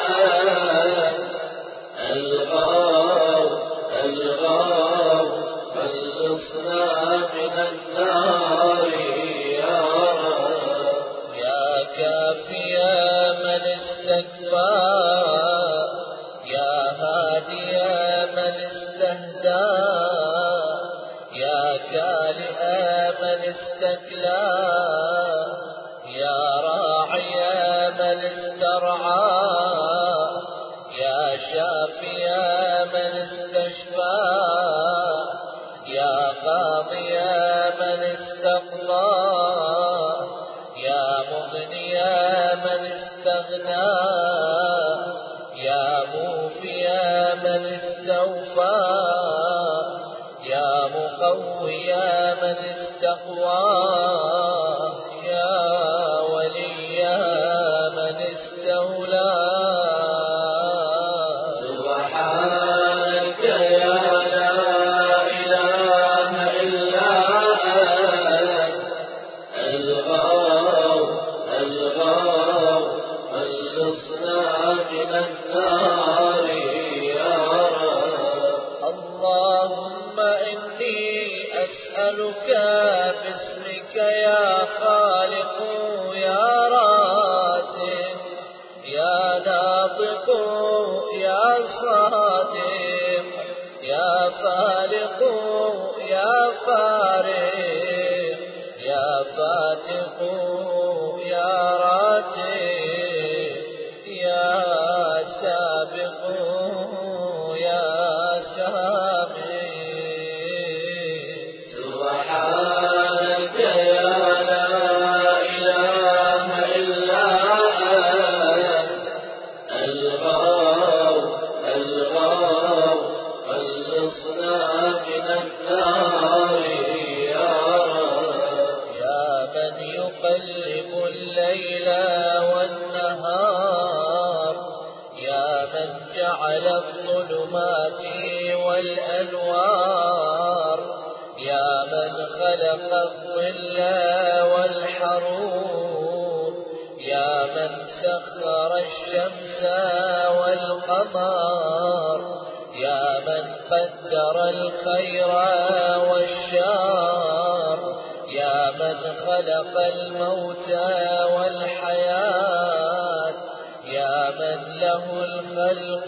الغار خلصنا من النار يا رب. يا كافي من استكفى يا هادي من استهدى يا كالئ من استكلى يا راعي من استرعى يا شافي من استشفى يا قاضي من استقضى يا مغني من استغنى يا موفي من استوفى يا مقوي من استقوى يا ولي من استولى. سبحانك يا لا إله إلا الغار خلصنا من النار يا رب. الليل والنهار، يا من جعل الظلمات والأنوار، يا من خلق الظل والحرور، يا من سخر الشمس والقمر، يا من قدر الخير والشر، يا من خلق الموت والحياة، يا من له الخلق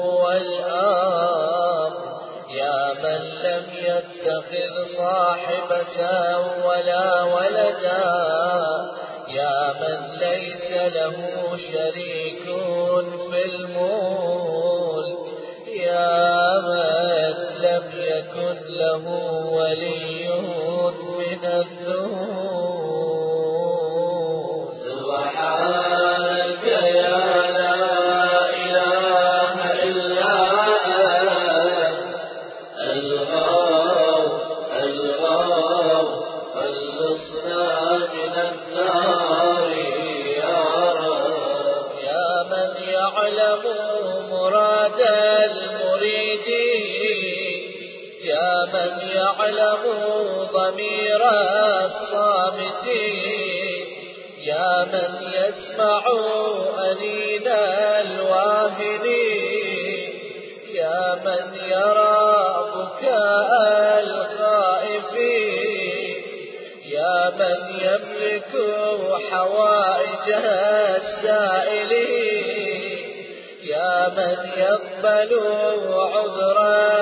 والأمر، يا من لم يتخذ صاحبة ولا ولدا، يا من ليس له شريك في الملك، يا من لم يكن له ولي من الذل. سبحانك يا لا إله إلا أنت الغار خلصنا من النار يا رب. يا من يعلم مراد المريدين، يا من يعلم ضمير الصامتين، يا من يسمع أنين الواهنين، يا من يرى بكاء الخائفين، يا من يملك حوائج السائلين، يا من يقبل عذر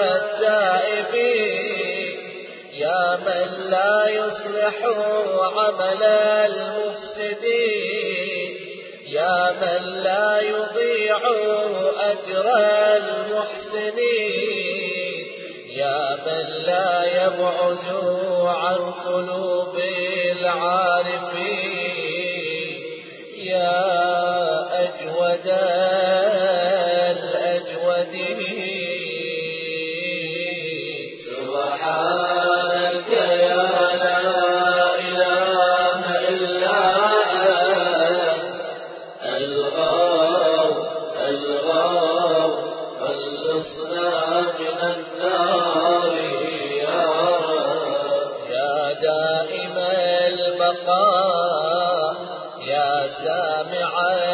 التائبين، يا من لا يصلح عمل المفسدين، يا من لا يضيع أجر المحسنين، يا من لا يبعد عن قلوب العارفين، يا أجود الأجودين. سبحانك يا لا إله إلا أنت الغار خلصنا من النار يا رب. يا دائم البقاء، يا سامع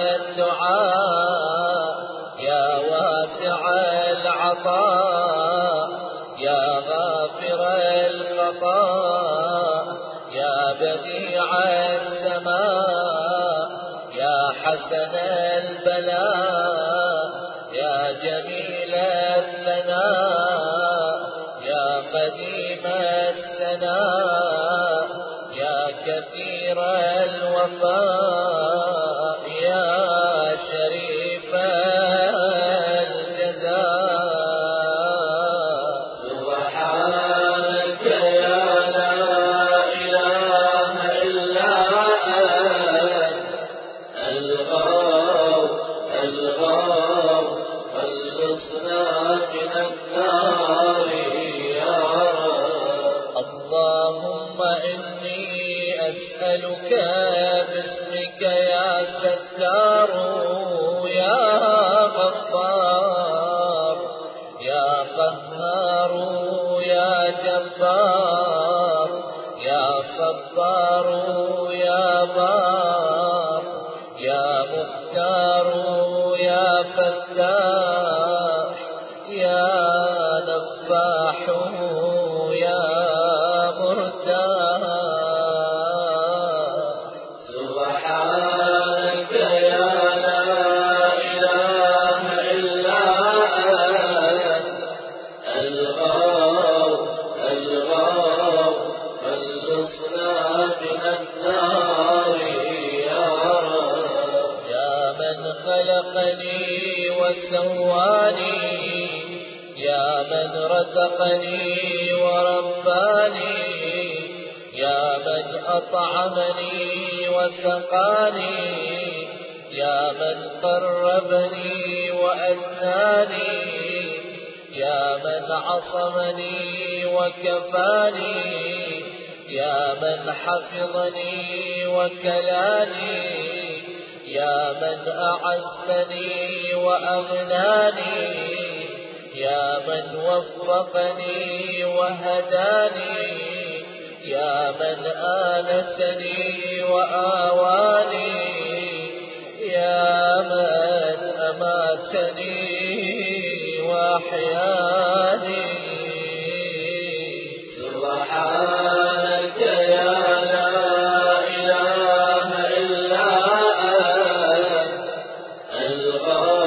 الدعاء، يا واسع العطاء، يا غافر الخطاء، يا بديع السماء، يا حسن البلاء، يا جميل الثناء، يا قديم الثناء، يا كثير الوفاء، يا شريف الجزاء. سبحانك يا لا إله إلا أنت الغار خلصنا من النار يا رب. اللهم إني أسألك باسمك يا ستار يا غفار يا قهار يا جبار يا صبار يا بار يا مختار يا فتاح يا نفاح يا مرتاح. سبحانك يا لا إله إلا أنت الغار خلصنا من النار يا رب. يا من خلقني وسواني، يا من رزقني ورباني، يا من أطعمني وسقاني، يا من قربني وأدناني، يا من عصمني وكفاني، يا من حفظني وكلاني، يا من أعزني وأغناني، يا من وفقني وهداني، يا من آنسني وآواني، يا من أماتني وأحياني. سبحانك يا لا إله إلا أنت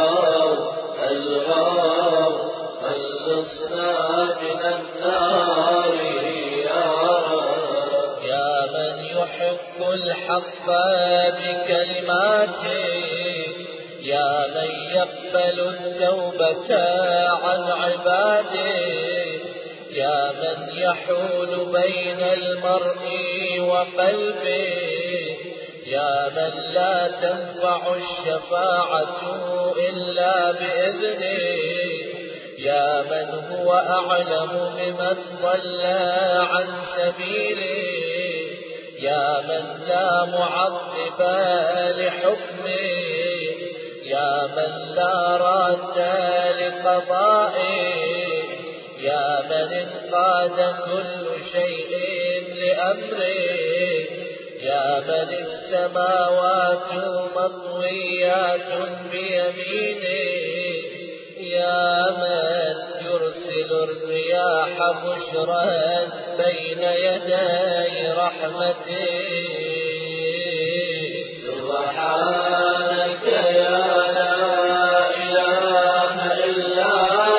الغار خلصنا من النار يا رب. يا من يحق الحق بكلماته، يا من يقبل التوبة عن عباده، يا من يحول بين المرء وقلبه، يا من لا تنفع الشفاعة إلا بإذنه، يا من هو أعلم بمن ضل عن سبيله، يا من لا معقب لحكمه، يا من لا راد لقضائه، يا من انقاد كل شيء لأمره، يا من السماوات مطويات بيمينه، يا من يرسل الرياح بشرا بين يدي رحمته. سبحانك يا لا إله إلا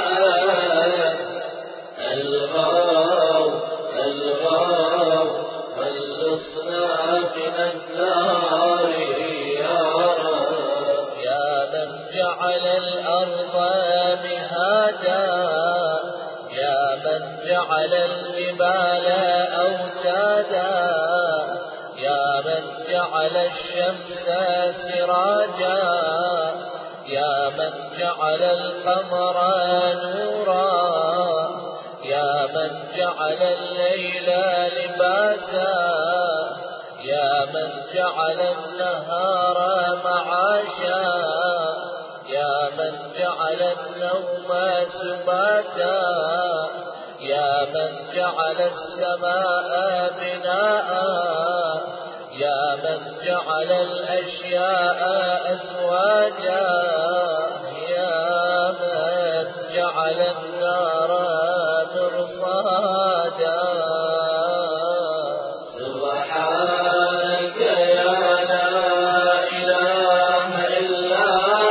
الغار خلصنا من النار يا رب. يا من جعل الأرض مهادا، يا من جعل الجبال أوتادا، يا من جعل الشمس سراجا، يا من جعل القمر نورا، يا من جعل الليل لباسا، يا من جعل النهار معاشا، يا من جعل النوم سباتا، يا من جعل السماء بناء، يا من جعل الأشياء أزواجا، يا من جعل النار مرصادا. سبحانك يا لا إله إلا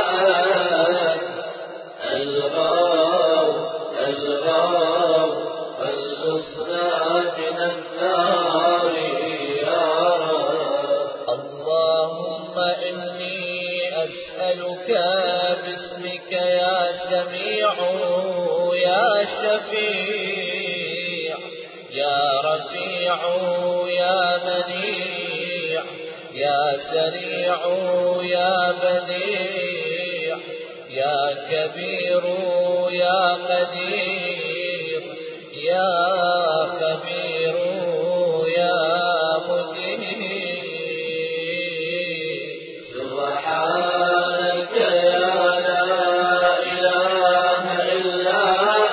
أنت الغار خلصنا من النار يا رب. اللهم إني أسألك باسمك يا سميع يا شفيع يا رفيع يا منيع يا سريع يا بديع يا كبير يا قدير يا خبير يا مدير. سبحانك يا لا إله إلا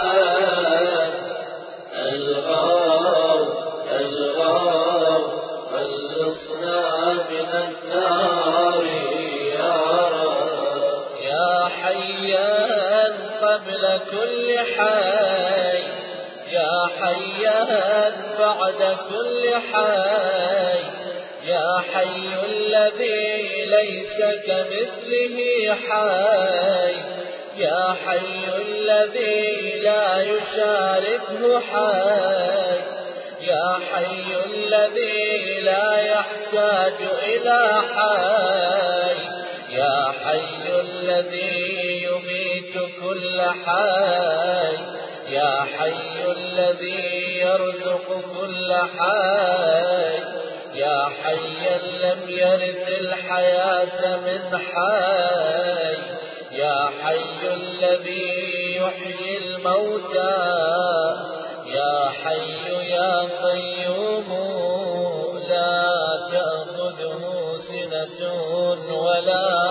أنت الغار خلصنا من النار يا رب. يا حيا قبل كل حي، يا حيا بعد كل حي، يا حي الذي ليس كمثله حي، يا حي الذي لا يشاركه حي، يا حي الذي لا يحتاج إلى حي، يا حي الذي يميت كل حي، يا حي الذي يرزق كل حي، يا حيا لم يرث الحياة من حي، يا حي الذي يحيي الموتى، يا حي يا قيوم لا تأخذه سنة ولا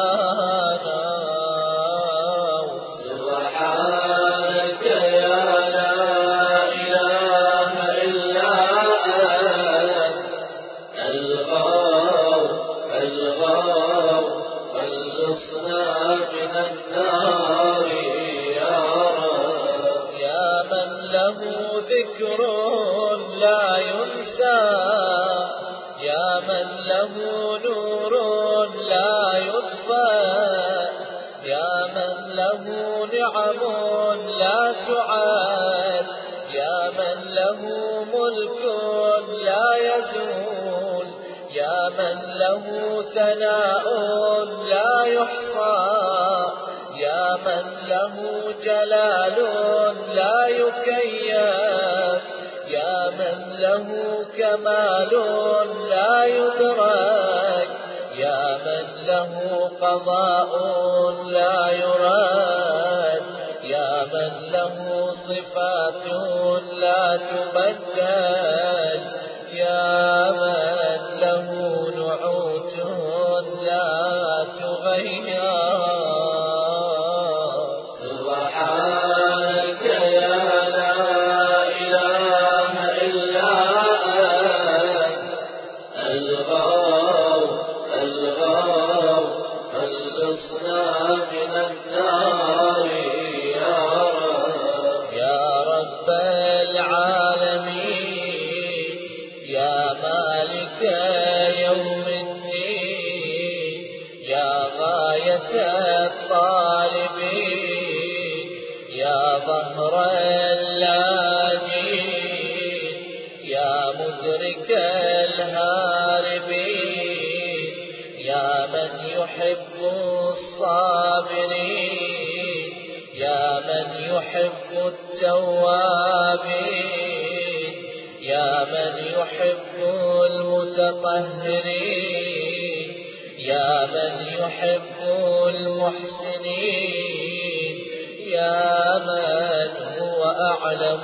من النار يا رب. يا من له ذكر لا ينسى، يا من له نور لا يطفى، يا من له نعم لا تعاد، يا من له ملك لا يزول، يا من له ثناء لا يحصى، يا من له جلال لا يكيف، يا من له كمال لا يدرك، يا من له قضاء لا يراد، يا من له صفات لا تبدل، يا من له نعوت لا تغير. سبحانك يا لا إله إلا أنت الغوث الغوث خلصنا من النار يا رب. يا رب العالمين، يا مالك يوم الدين، يا غاية الطالبين، يا ظهر اللاجين، يا مدرك الهاربين، يا من يحب الصابرين، يا من يحب التوابين، يا من يحب المتطهرين، يا من يحب المحسنين، يا من هو أعلم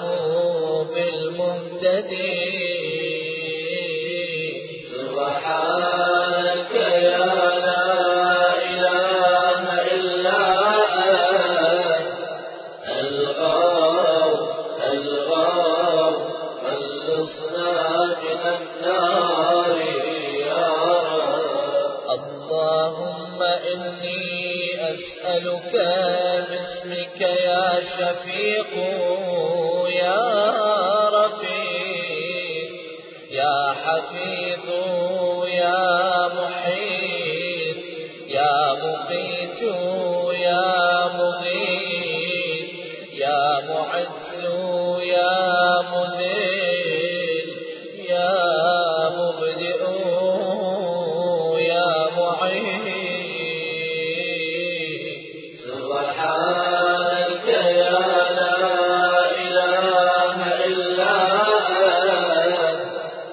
بالمهتدين. سبحانك يا لا إله إلا أنت الغوث الغوث خلصنا من النار يا رب. اللهم إني أسألك باسمك يا شفيق يا رفيق يا حفيظ يا محيط يا مقيت يا مغيث يا معز يا مذل يا مبدئ يا معيد. سبحانك يا لا إله إلا أنت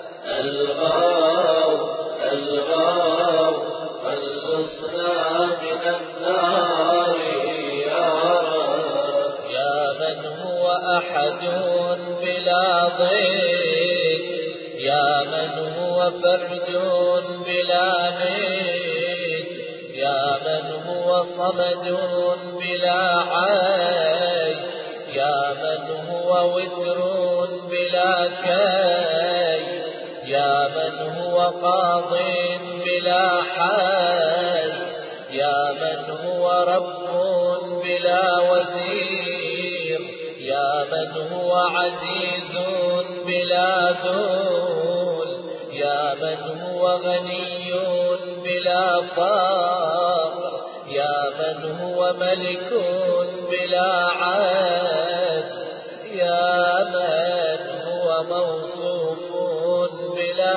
الغوث الغوث خلصنا من النار يا رب. يا من هو أحد بلا ضد، يا من هو فرد بلا ند، يا من هو صمد بلا عين، يا من هو وتر بلا كي، يا من هو قاض بلا حي، يا من هو رب بلا وزير، يا من هو عزيز بلا ذل، يا من هو غني بلا فقر، يا من هو ملك بلا عهد، يا من هو موصوف بلا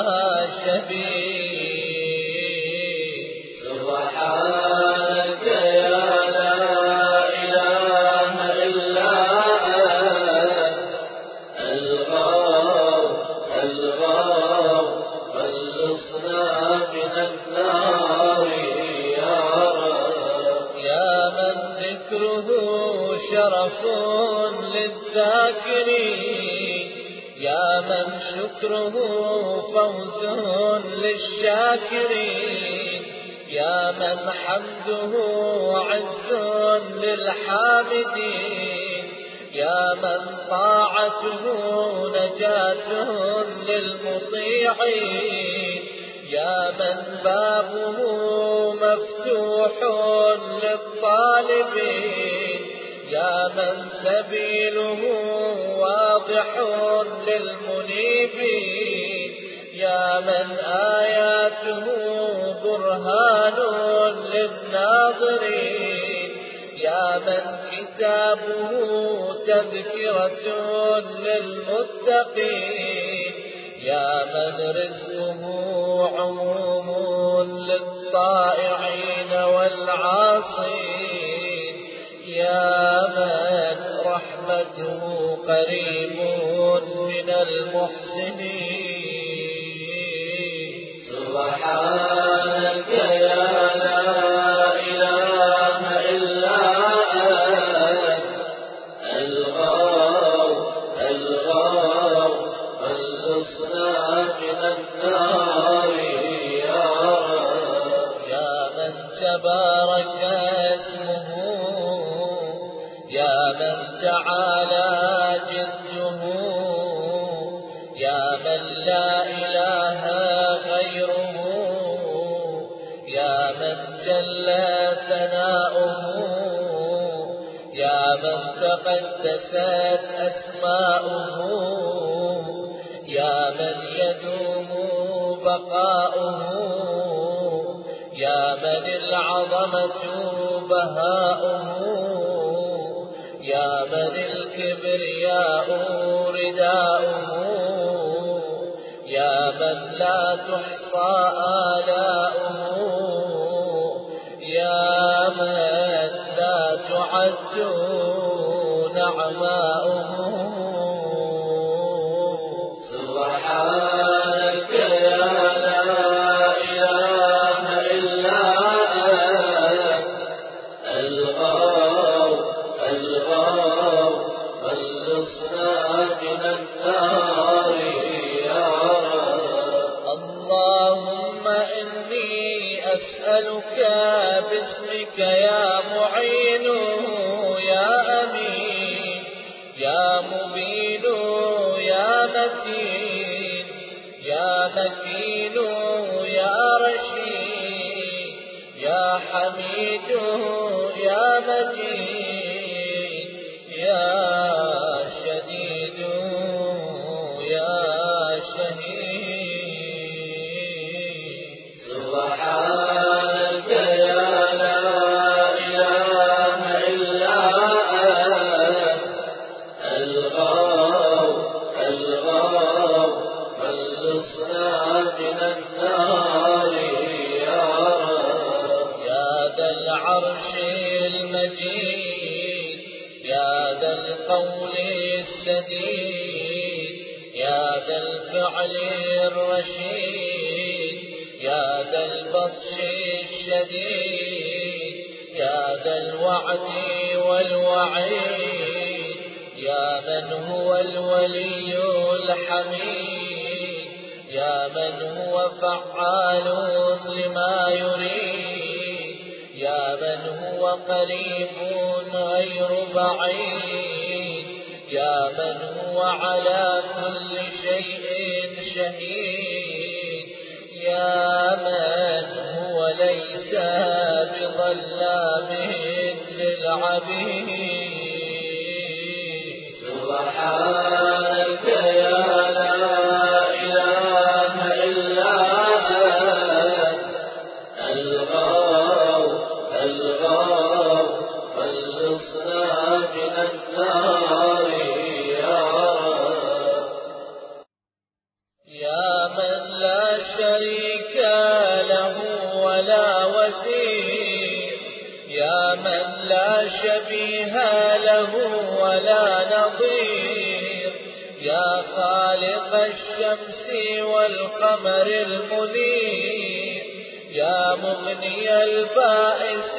شبيه. سبحانك يا لا إله إلا أنت الغوث الغوث خلصنا من النار يا رب. يا من ذكره شرف للذاكرين، يا من شكره فوز للشاكرين، يا من حمده عز للحامدين، يا من طاعته نجاة للمطيعين، يا من بابه مفتوح للطالبين، يا من سبيله واضح للمنيبين، يا من آياته برهان للناظرين، يا من كتابه تذكرة للمتقين، يا من رزقه عموم للطائعين والعاصين، يا من رحمته قريب من المحسنين. سبحانك يا لا إله إلا أنت الغار خلصنا من النار يا رب. يا من تبارك اسمه، يا من تعالى جده، يا من لا إله غيره، يا من جل ثناؤه، يا من تقدست أسماؤه، يا من يدوم بقاؤه، يا من العظمة بهاؤه، يا من الكبرياء رداؤه، يا من لا تحصى آلاؤه، يا من لا تعد نعماؤه. سبحانك يا لا إله إلا أنت الغار خلصنا من النار يا رب. اللهم إني أسألك باسمك يا معين يا أمين يا مبين يا متين يا مكين يا رشيد يا حميد يا مجيد يا شديد يا شهيد. سبحانك يا لا إله إلا أنت الغار خلصنا من النار يا رب. يا ذا العرش المجيد، يا ذا القول السديد، يا ذا الفعل الرشيد، يا ذا البطش الشديد، يا ذا الوعد والوعيد، يا من هو الولي الحميد، يا من هو فعال لما يريد، يا من هو قريب غير بعيد، يا من هو على كل شيء شهيد، يا من هو ليس بظلام للعبيد. سبحانك يا لا إله إلا أنت الغار خلصنا من النار يا رب. يا من لا شريك له ولا وزير، يا من لا شبيه له ولا نظير، يا خالق الشمس والقمر المنير، يا مغني البائس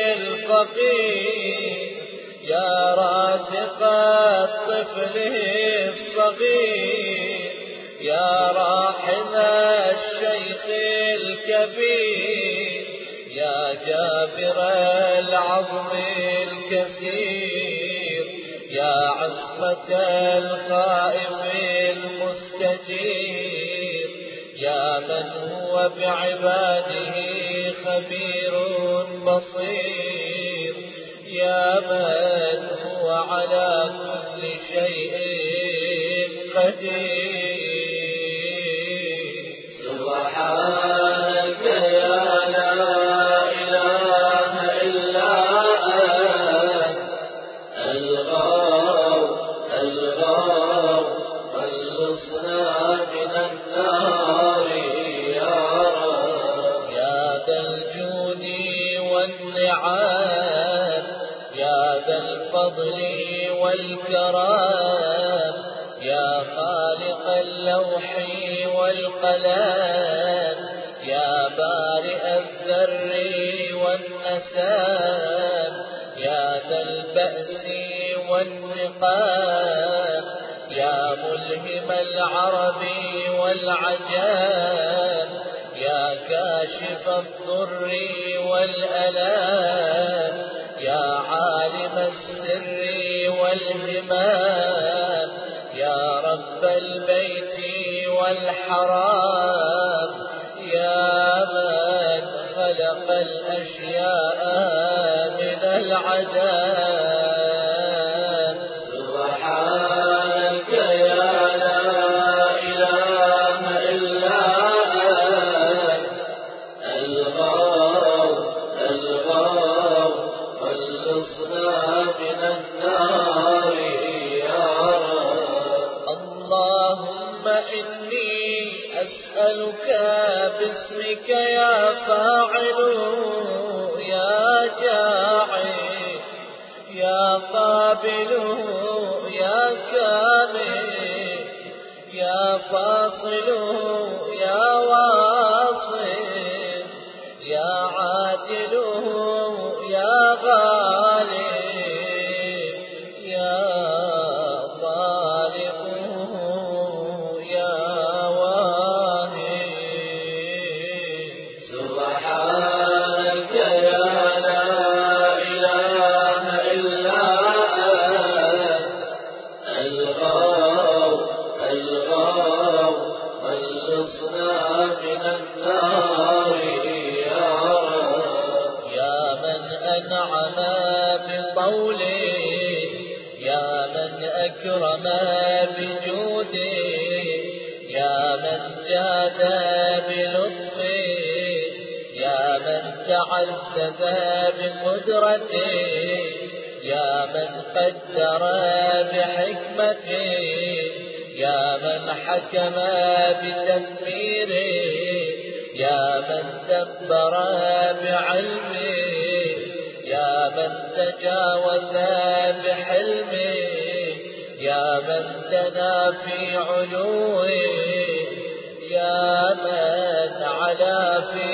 الفقير، يا رازق الطفل الصغير، يا راحم الشيخ الكبير، يا جابر العظم الكثير، يا عصمة الخائف المستجير، يا من هو وبعباده خبير بصير، يا من هو على كل شيء قدير. سبحانك يا لا إله إلا أنت، الغار خلصنا من النار يا رب. يا ذا الجود والنعم، يا ذا الفضل والكرام، يا خالق اللوح والقلم، يا بارئ الذر والنسام، يا ذا البأس والنقام، يا ملهم العرب والعجام، يا كاشف الضر والألام، يا عالم السر والهمام، يا رب البيت والحرام، يا من خلق الأشياء من العدم. سبحانك يا لا إله إلا أنت، الغار خلصنا من النار يا رب. اللهم إني أسألك باسمك يا فاعل، يا جاعل، يا قابل، يا كامل، يا فاصل، يا واصل، يا عادل، يا غالب، يا طالب، يا واهب. سبحانك يا لا إله إلا أنت، الغار خلصنا من النار يا رب. يا من أنعم بطوله، يا من أكرم بجوده، يا من جاد بلطفه، يا من تعزز بقدرته، يا من قدر بحكمته، يا من حكم بتدبيره، يا من دبر بعلمه، يا من تجاوز بحلمه، يا من دنا في علوه، يا من علا في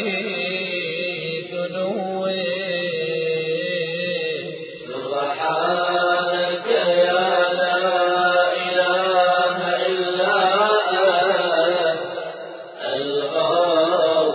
دنوه. سبحانك يا لا إله إلا أنت، الغار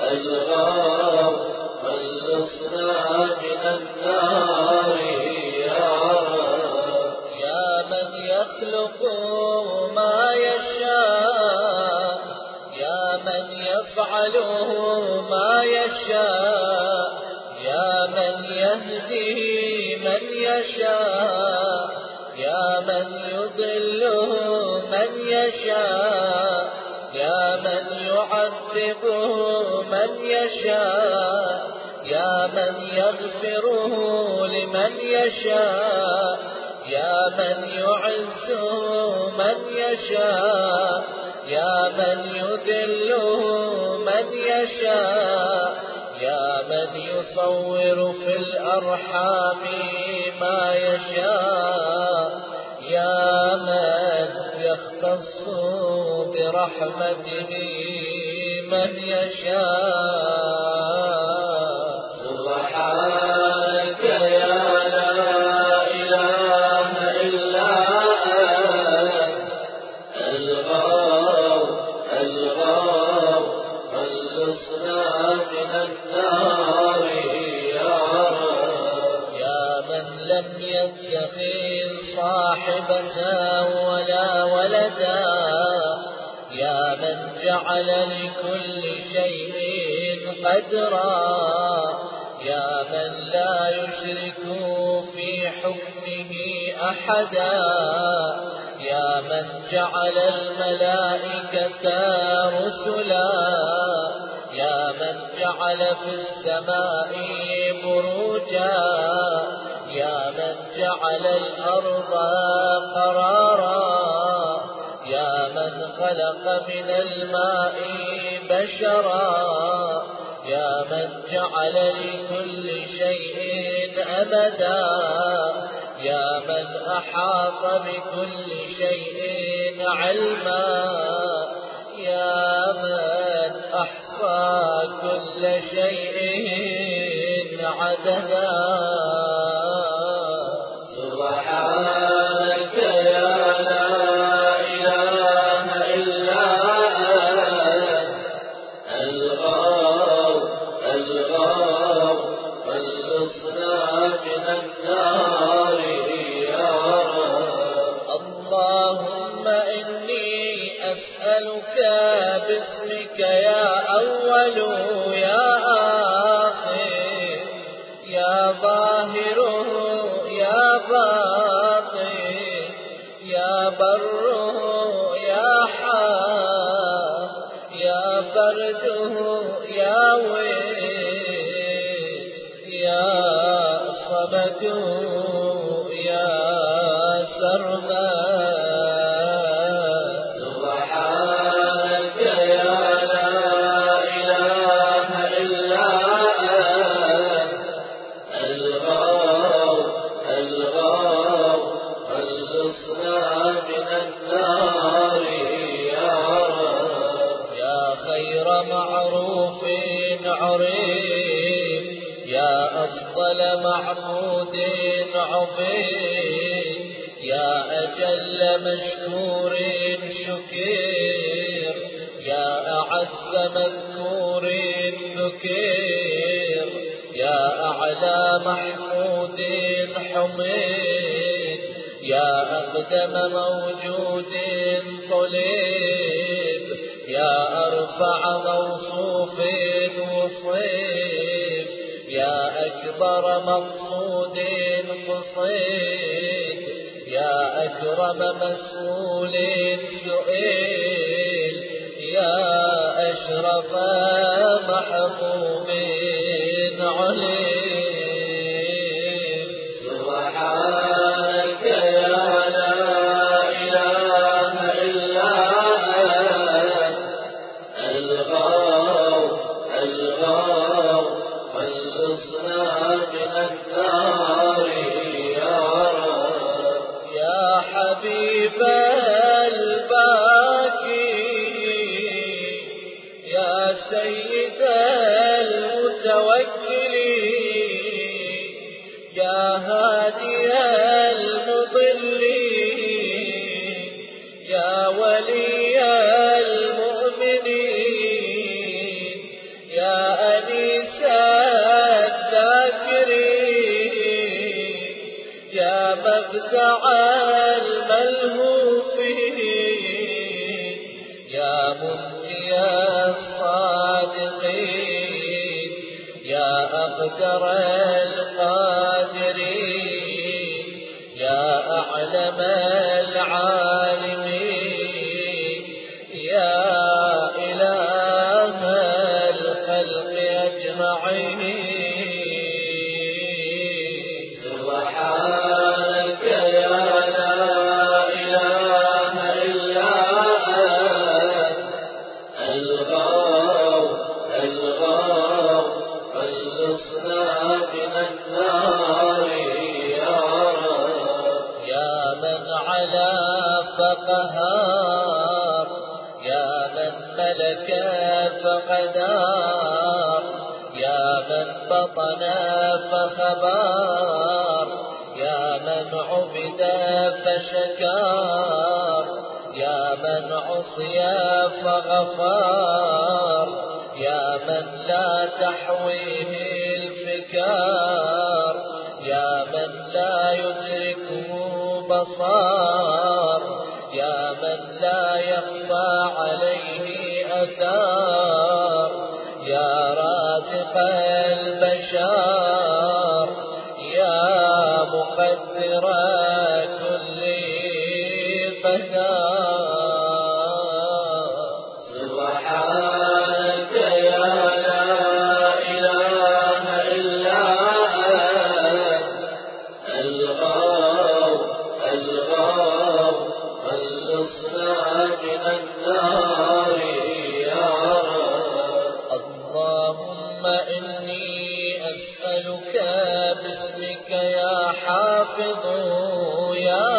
خلصنا من النار يا رب. يا من يخلق ما يشاء، يا من يفعل ما يشاء، يا من يهدي من يشاء، يا من يضل من يشاء، يا من يعذب من يشاء، يا من يغفر لمن يشاء، يا من يعز من يشاء، يا من يذل من يشاء، يا من يصور في الأرحام ما يشاء، يا من يختص برحمته من يشاء. سبحانك يا لا إله إلا أنت، الغار خلصنا من النار يا رب. يا من لم يتخذ صاحبة ولا ولدا، يا من جعل جعل لكل شيء قدرا يا من لا يشرك في حكمه أحدا يا من جعل الملائكة رسلا يا من جعل في السماء بروجا يا من جعل الأرض قرارا يا من خلق من الماء بشرا يا من جعل لكل شيء أبدا يا من أحاط بكل شيء علما يا من أحصى كل شيء عددا سبحانك يا لا إله إلا أنت الغار خلصنا من النار يا رب. اللهم إني أسألك باسمك يا أول يا آخر يا ظاهر يا باطن يا بر يا حق يا فرد يا ود يا صمد يا سرمد سبحانك يا لا إله إلا أنت الغار خلصنا من النار يا رب. يا خير معروف عريف يا أفضل معبود عبيد يا أجل مشكور شكير يا أعز مذكور ذكير يا أعلى محمود حميد يا أقدم موجود طليب يا أرفع موصوف وصيف يا أكبر مقصود قصيد يا أكرم مسؤول سئيل يا أشرف محبوب عليم سبحانك يا لا إله إلا أنت الغار خلصنا من النار يا رب. يا حبيب الباكي يا سيد المتوكلين يا هادي المضلين يا ولي المؤمنين يا أنيس الذاكرين يا مفزع الملهوفين يا منجي الصادقين يا أقدر القادرين يا أعلم العالمين يا إله الخلق أجمعين سبحانك يا لا إله إلا أنت الغار خلصنا من النار يا رب. يا من علا فقهار يا من ملك فقدار يا من بطن فخبار يا من عبد فشكار يا من عصي فغفار يا من لا تحويه الفكار يا من لا يدركه بصار يا من لا يخفى عليه أثار مقدر كل قدر. سبحانك يا لا إله إلا أنت الغار خلصنا من النار يا رب. اللهم إني أسألك باسمك يا حافظ يا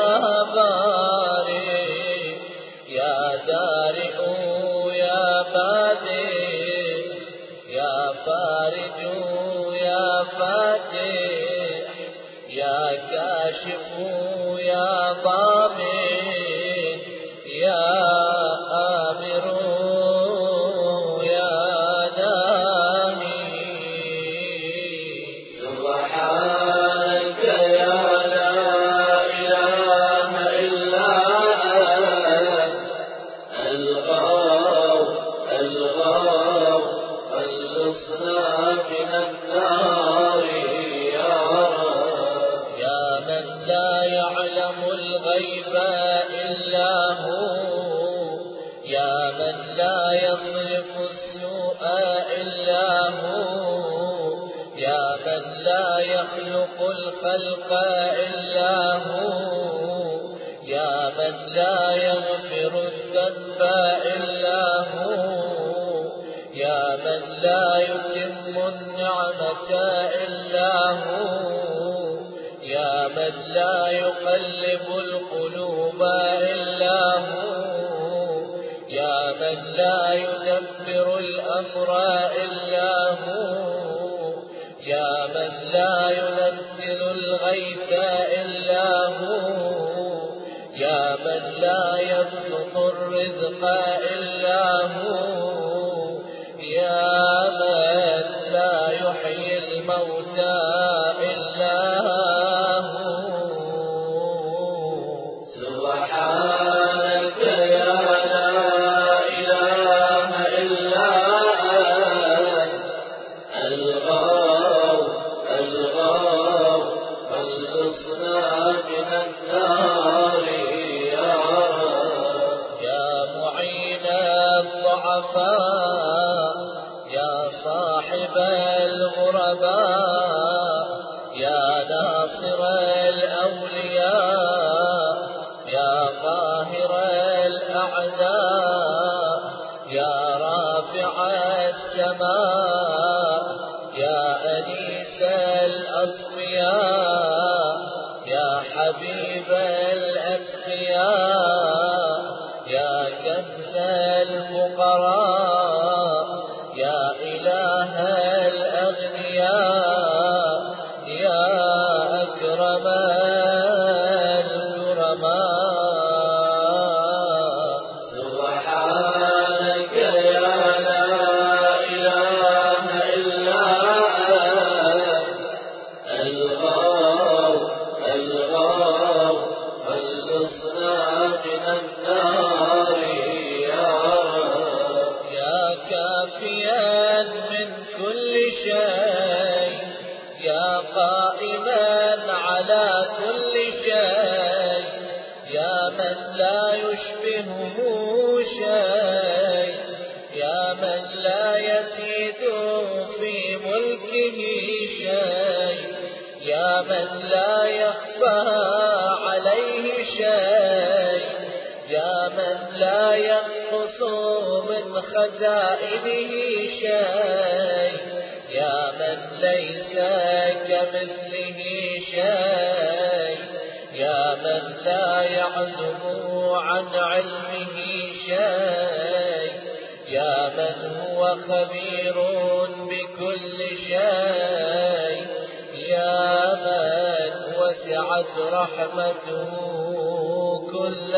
بارئ يا دارئ يا بادئ يا فارج يا فاتح يا كاشف يا ضامن يا آمر يا ناهي. سبحانك يا لا إله إلا أنت الغار خلصنا من النار يا رب. يا من لا يعلم الغيب إلا هو يا من لا يصرف السوء إلا هو يا من لا يخلق الخلق إلا هو يا من لا يغفر الذنب إلا هو يا من لا يتم النعمة إلا هو يا من لا يقلب القلوب إلا هو يا من لا يدبر الأمر إلا هو يا من لا ينزل الغيث إلا هو يا من لا يبسط الرزق إلا هو يا من لا يحيي الموتى إلا هو. سبحانك يا لا إله إلا أنت الغار خلصنا من النار يا رب. يا معين الضعفاء يا صاحب الغرباء يا ناصر الأولياء يا قاهر الأعداء يا رافع السماء يا أنيس الأصفياء يا حبيب الأتقياء يا كنز الفقراء يا إله الأغنياء يا أكرم الكرماء. سبحانك يا لا إله إلا أنت الغار خلصنا من النار يا رب. يا كافيا من كل شيء يا قائما على كل شيء يا من لا يشبهه شيء يا من لا يزيد في ملكه شيء يا من لا يخفى عليه شيء يا من لا ينقص من خزائنه شيء يا من ليس كمثله شيء يا من لا يعزب عن علمه شيء يا من هو خبير بكل شيء يا من وسعت رحمته كل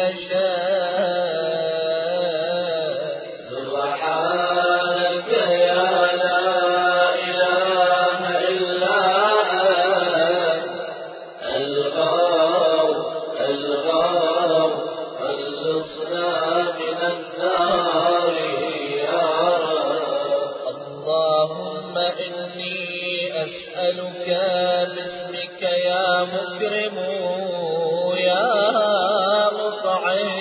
شيء. سبحانك يا لا إله إلا أنت الغار خلصنا من النار يا رب. اللهم إني أسألك أسألك باسمك يا مكرم يا مطعم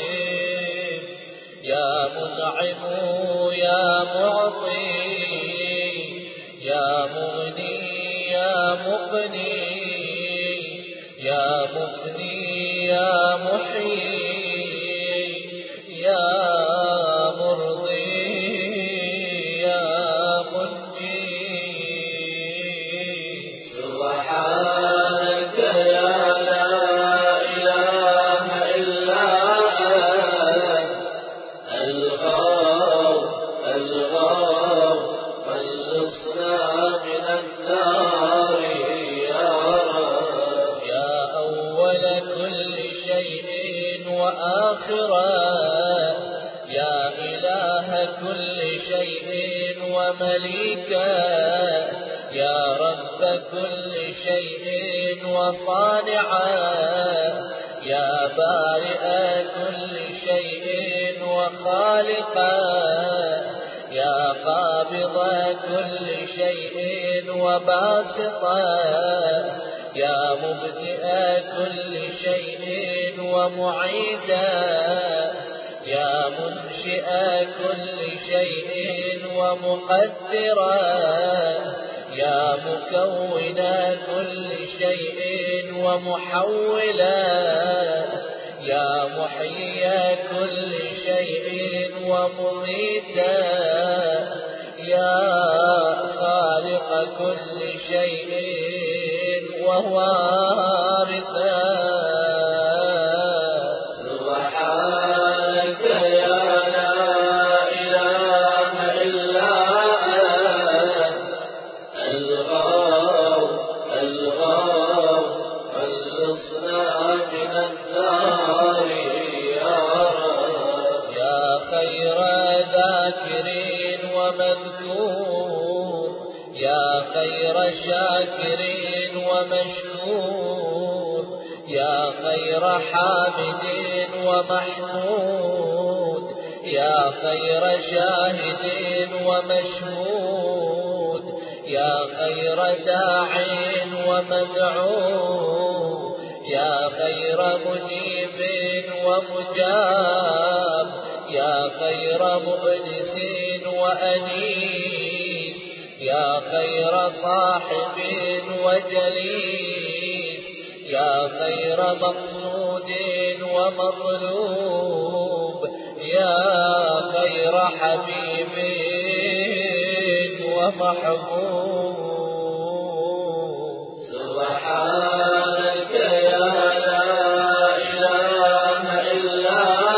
يا منعم يا معطي يا مغني يا مغني يا مفني يا محيي يا مرضي يا منجي. سبحانك يا لا إله إلا أنت الغار خلصنا من النار يا رب. يا أول كل شيء وآخره، يا إله كل شيء ومليكه، يا رب كل شيء وصانعه، يا بارئ كل شيء وخالقه، يا قابض كل شيء وباسطه، يا مبدئ كل شيء ومعيدا، يا منشئ كل شيء ومقدرا، يا مكون كل شيء ومحولا، يا محيي كل شيء ومميتا، يا خالق كل شيء ووارثا. سبحانك يا لا إله إلا أنت الغار خلصنا من النار يا رب. يا خير ذاكر ومذكور، يا خير شاكر ومشكور، يا خير حامد ومحمود، يا خير شاهد ومشهود، يا خير داع ومدعو، يا خير مجيب ومجاب، يا خير مؤنس وأنيس، يا خير صاحب وجليس، يا خير مقصود ومطلوب، يا خير حبيب ومحبوب. سبحانك يا لا إله إلا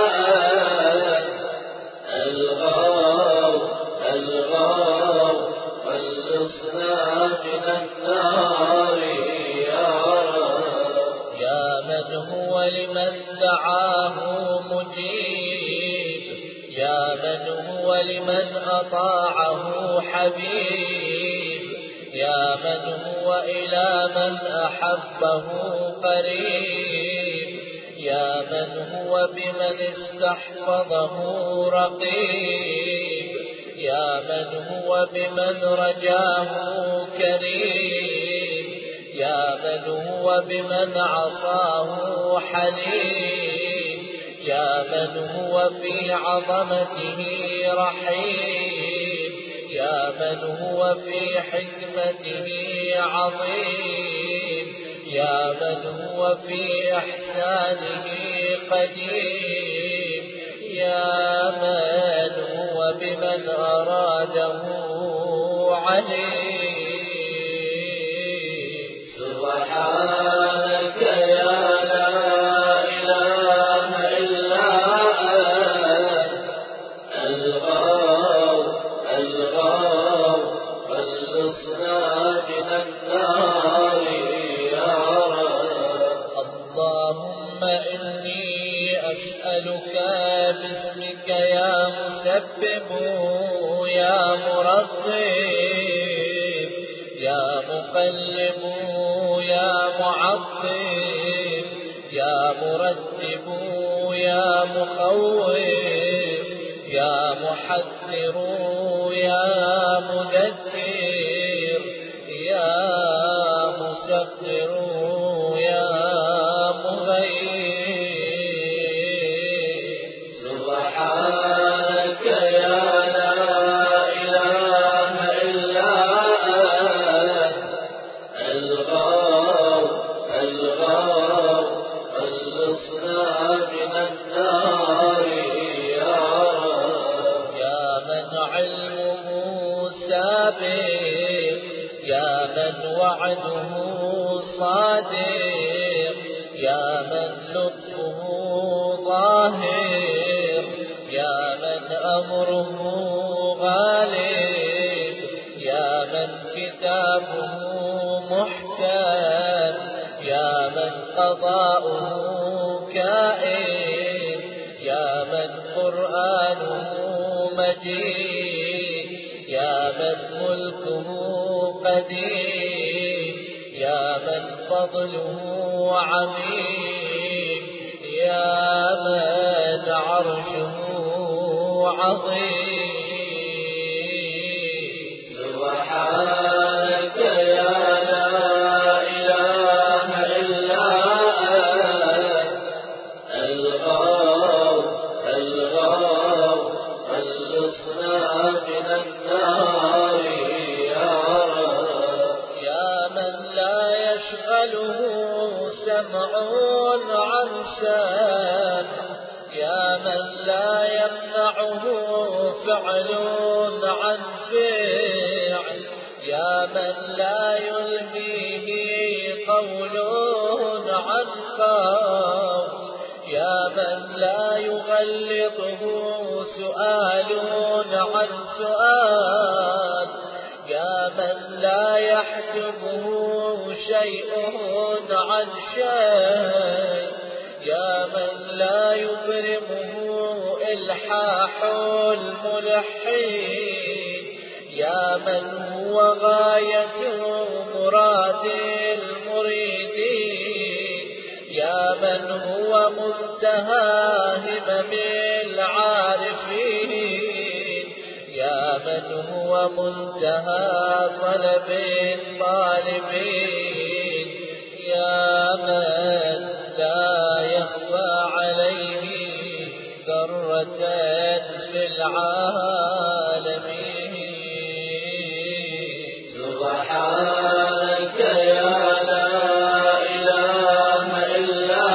أنت الغار خلصنا من النار يا رب. يا من هو لمن دعاه مجيب، يا من هو لمن أطاعه حبيب، يا من هو إلى من أحبه قريب، يا من هو بمن استحفظه رقيب، يا من هو بمن رجاه كريم، يا من هو بمن عصاه حليم، يا من هو في عظمته رحيم، يا من هو في حكمته عظيم، يا من هو في إحسانه قديم، يا من هو بمن أراده عليم. سبحانك يا لا إله إلا أنت الغار خلصنا من النار يا رب. اللهم إني أسألك باسمك يا مسبب يا مرغب يا مقلب يا معظم يا مرتب يا مخوف يا محذر يا مذكر يا واستغفروا يا مغيث. سبحانك يا لا إله إلا أنت الغار الغار خلصنا من النار يا رب. يا من علمه سابق، يا من وعده صادق، يا من لطفه ظاهر، يا من أمره غالب، يا من كتابه محكم، يا من قضاؤه كائن، يا من قرآنه مجيد، يا من ملكه قديم، يا من فضله عظيم، يا من عرشه عظيم. سبحانك يا لا إله إلا أنت الغار الغار خلصنا من النار يا رب. يا من لا يشغله سمع عن سمع، يا من لا يمنعه فعل عن فعل، يا من لا يلهيه قول عن قول، يا من لا يغلطه سؤال عن سؤال، يا من لا يحجبه شيء عن شيء، يا من لا يبرمه إلحاح الملحين، يا من هو غاية مراد المريدين، يا من هو منتهى همم العارفين، يا من هو منتهى طلب الطالبين، يا من لا يخفى عليه ذرة في العالمين. سبحانك يا لا إله إلا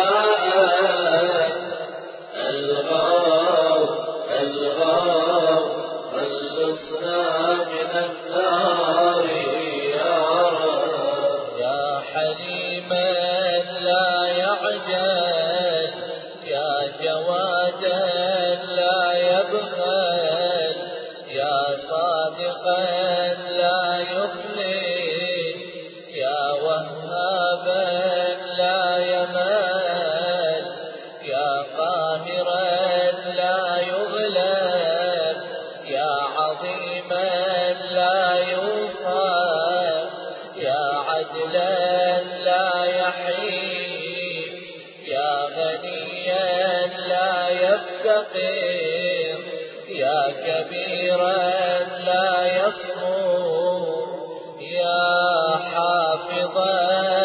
أنت الغار الغار خلصنا من النار يا رب. يا حليما لا يعجل، يا جوادا لا يبخل، يا صادقا لا يخلف، يا وهابا لا يمل، يا قاهرا لا يغلب، يا عظيما لا يوصف، يا عدلا لا يحيف، يا غنيا لا يفتقر، يا كبيرا لا يصغر، يا حافظا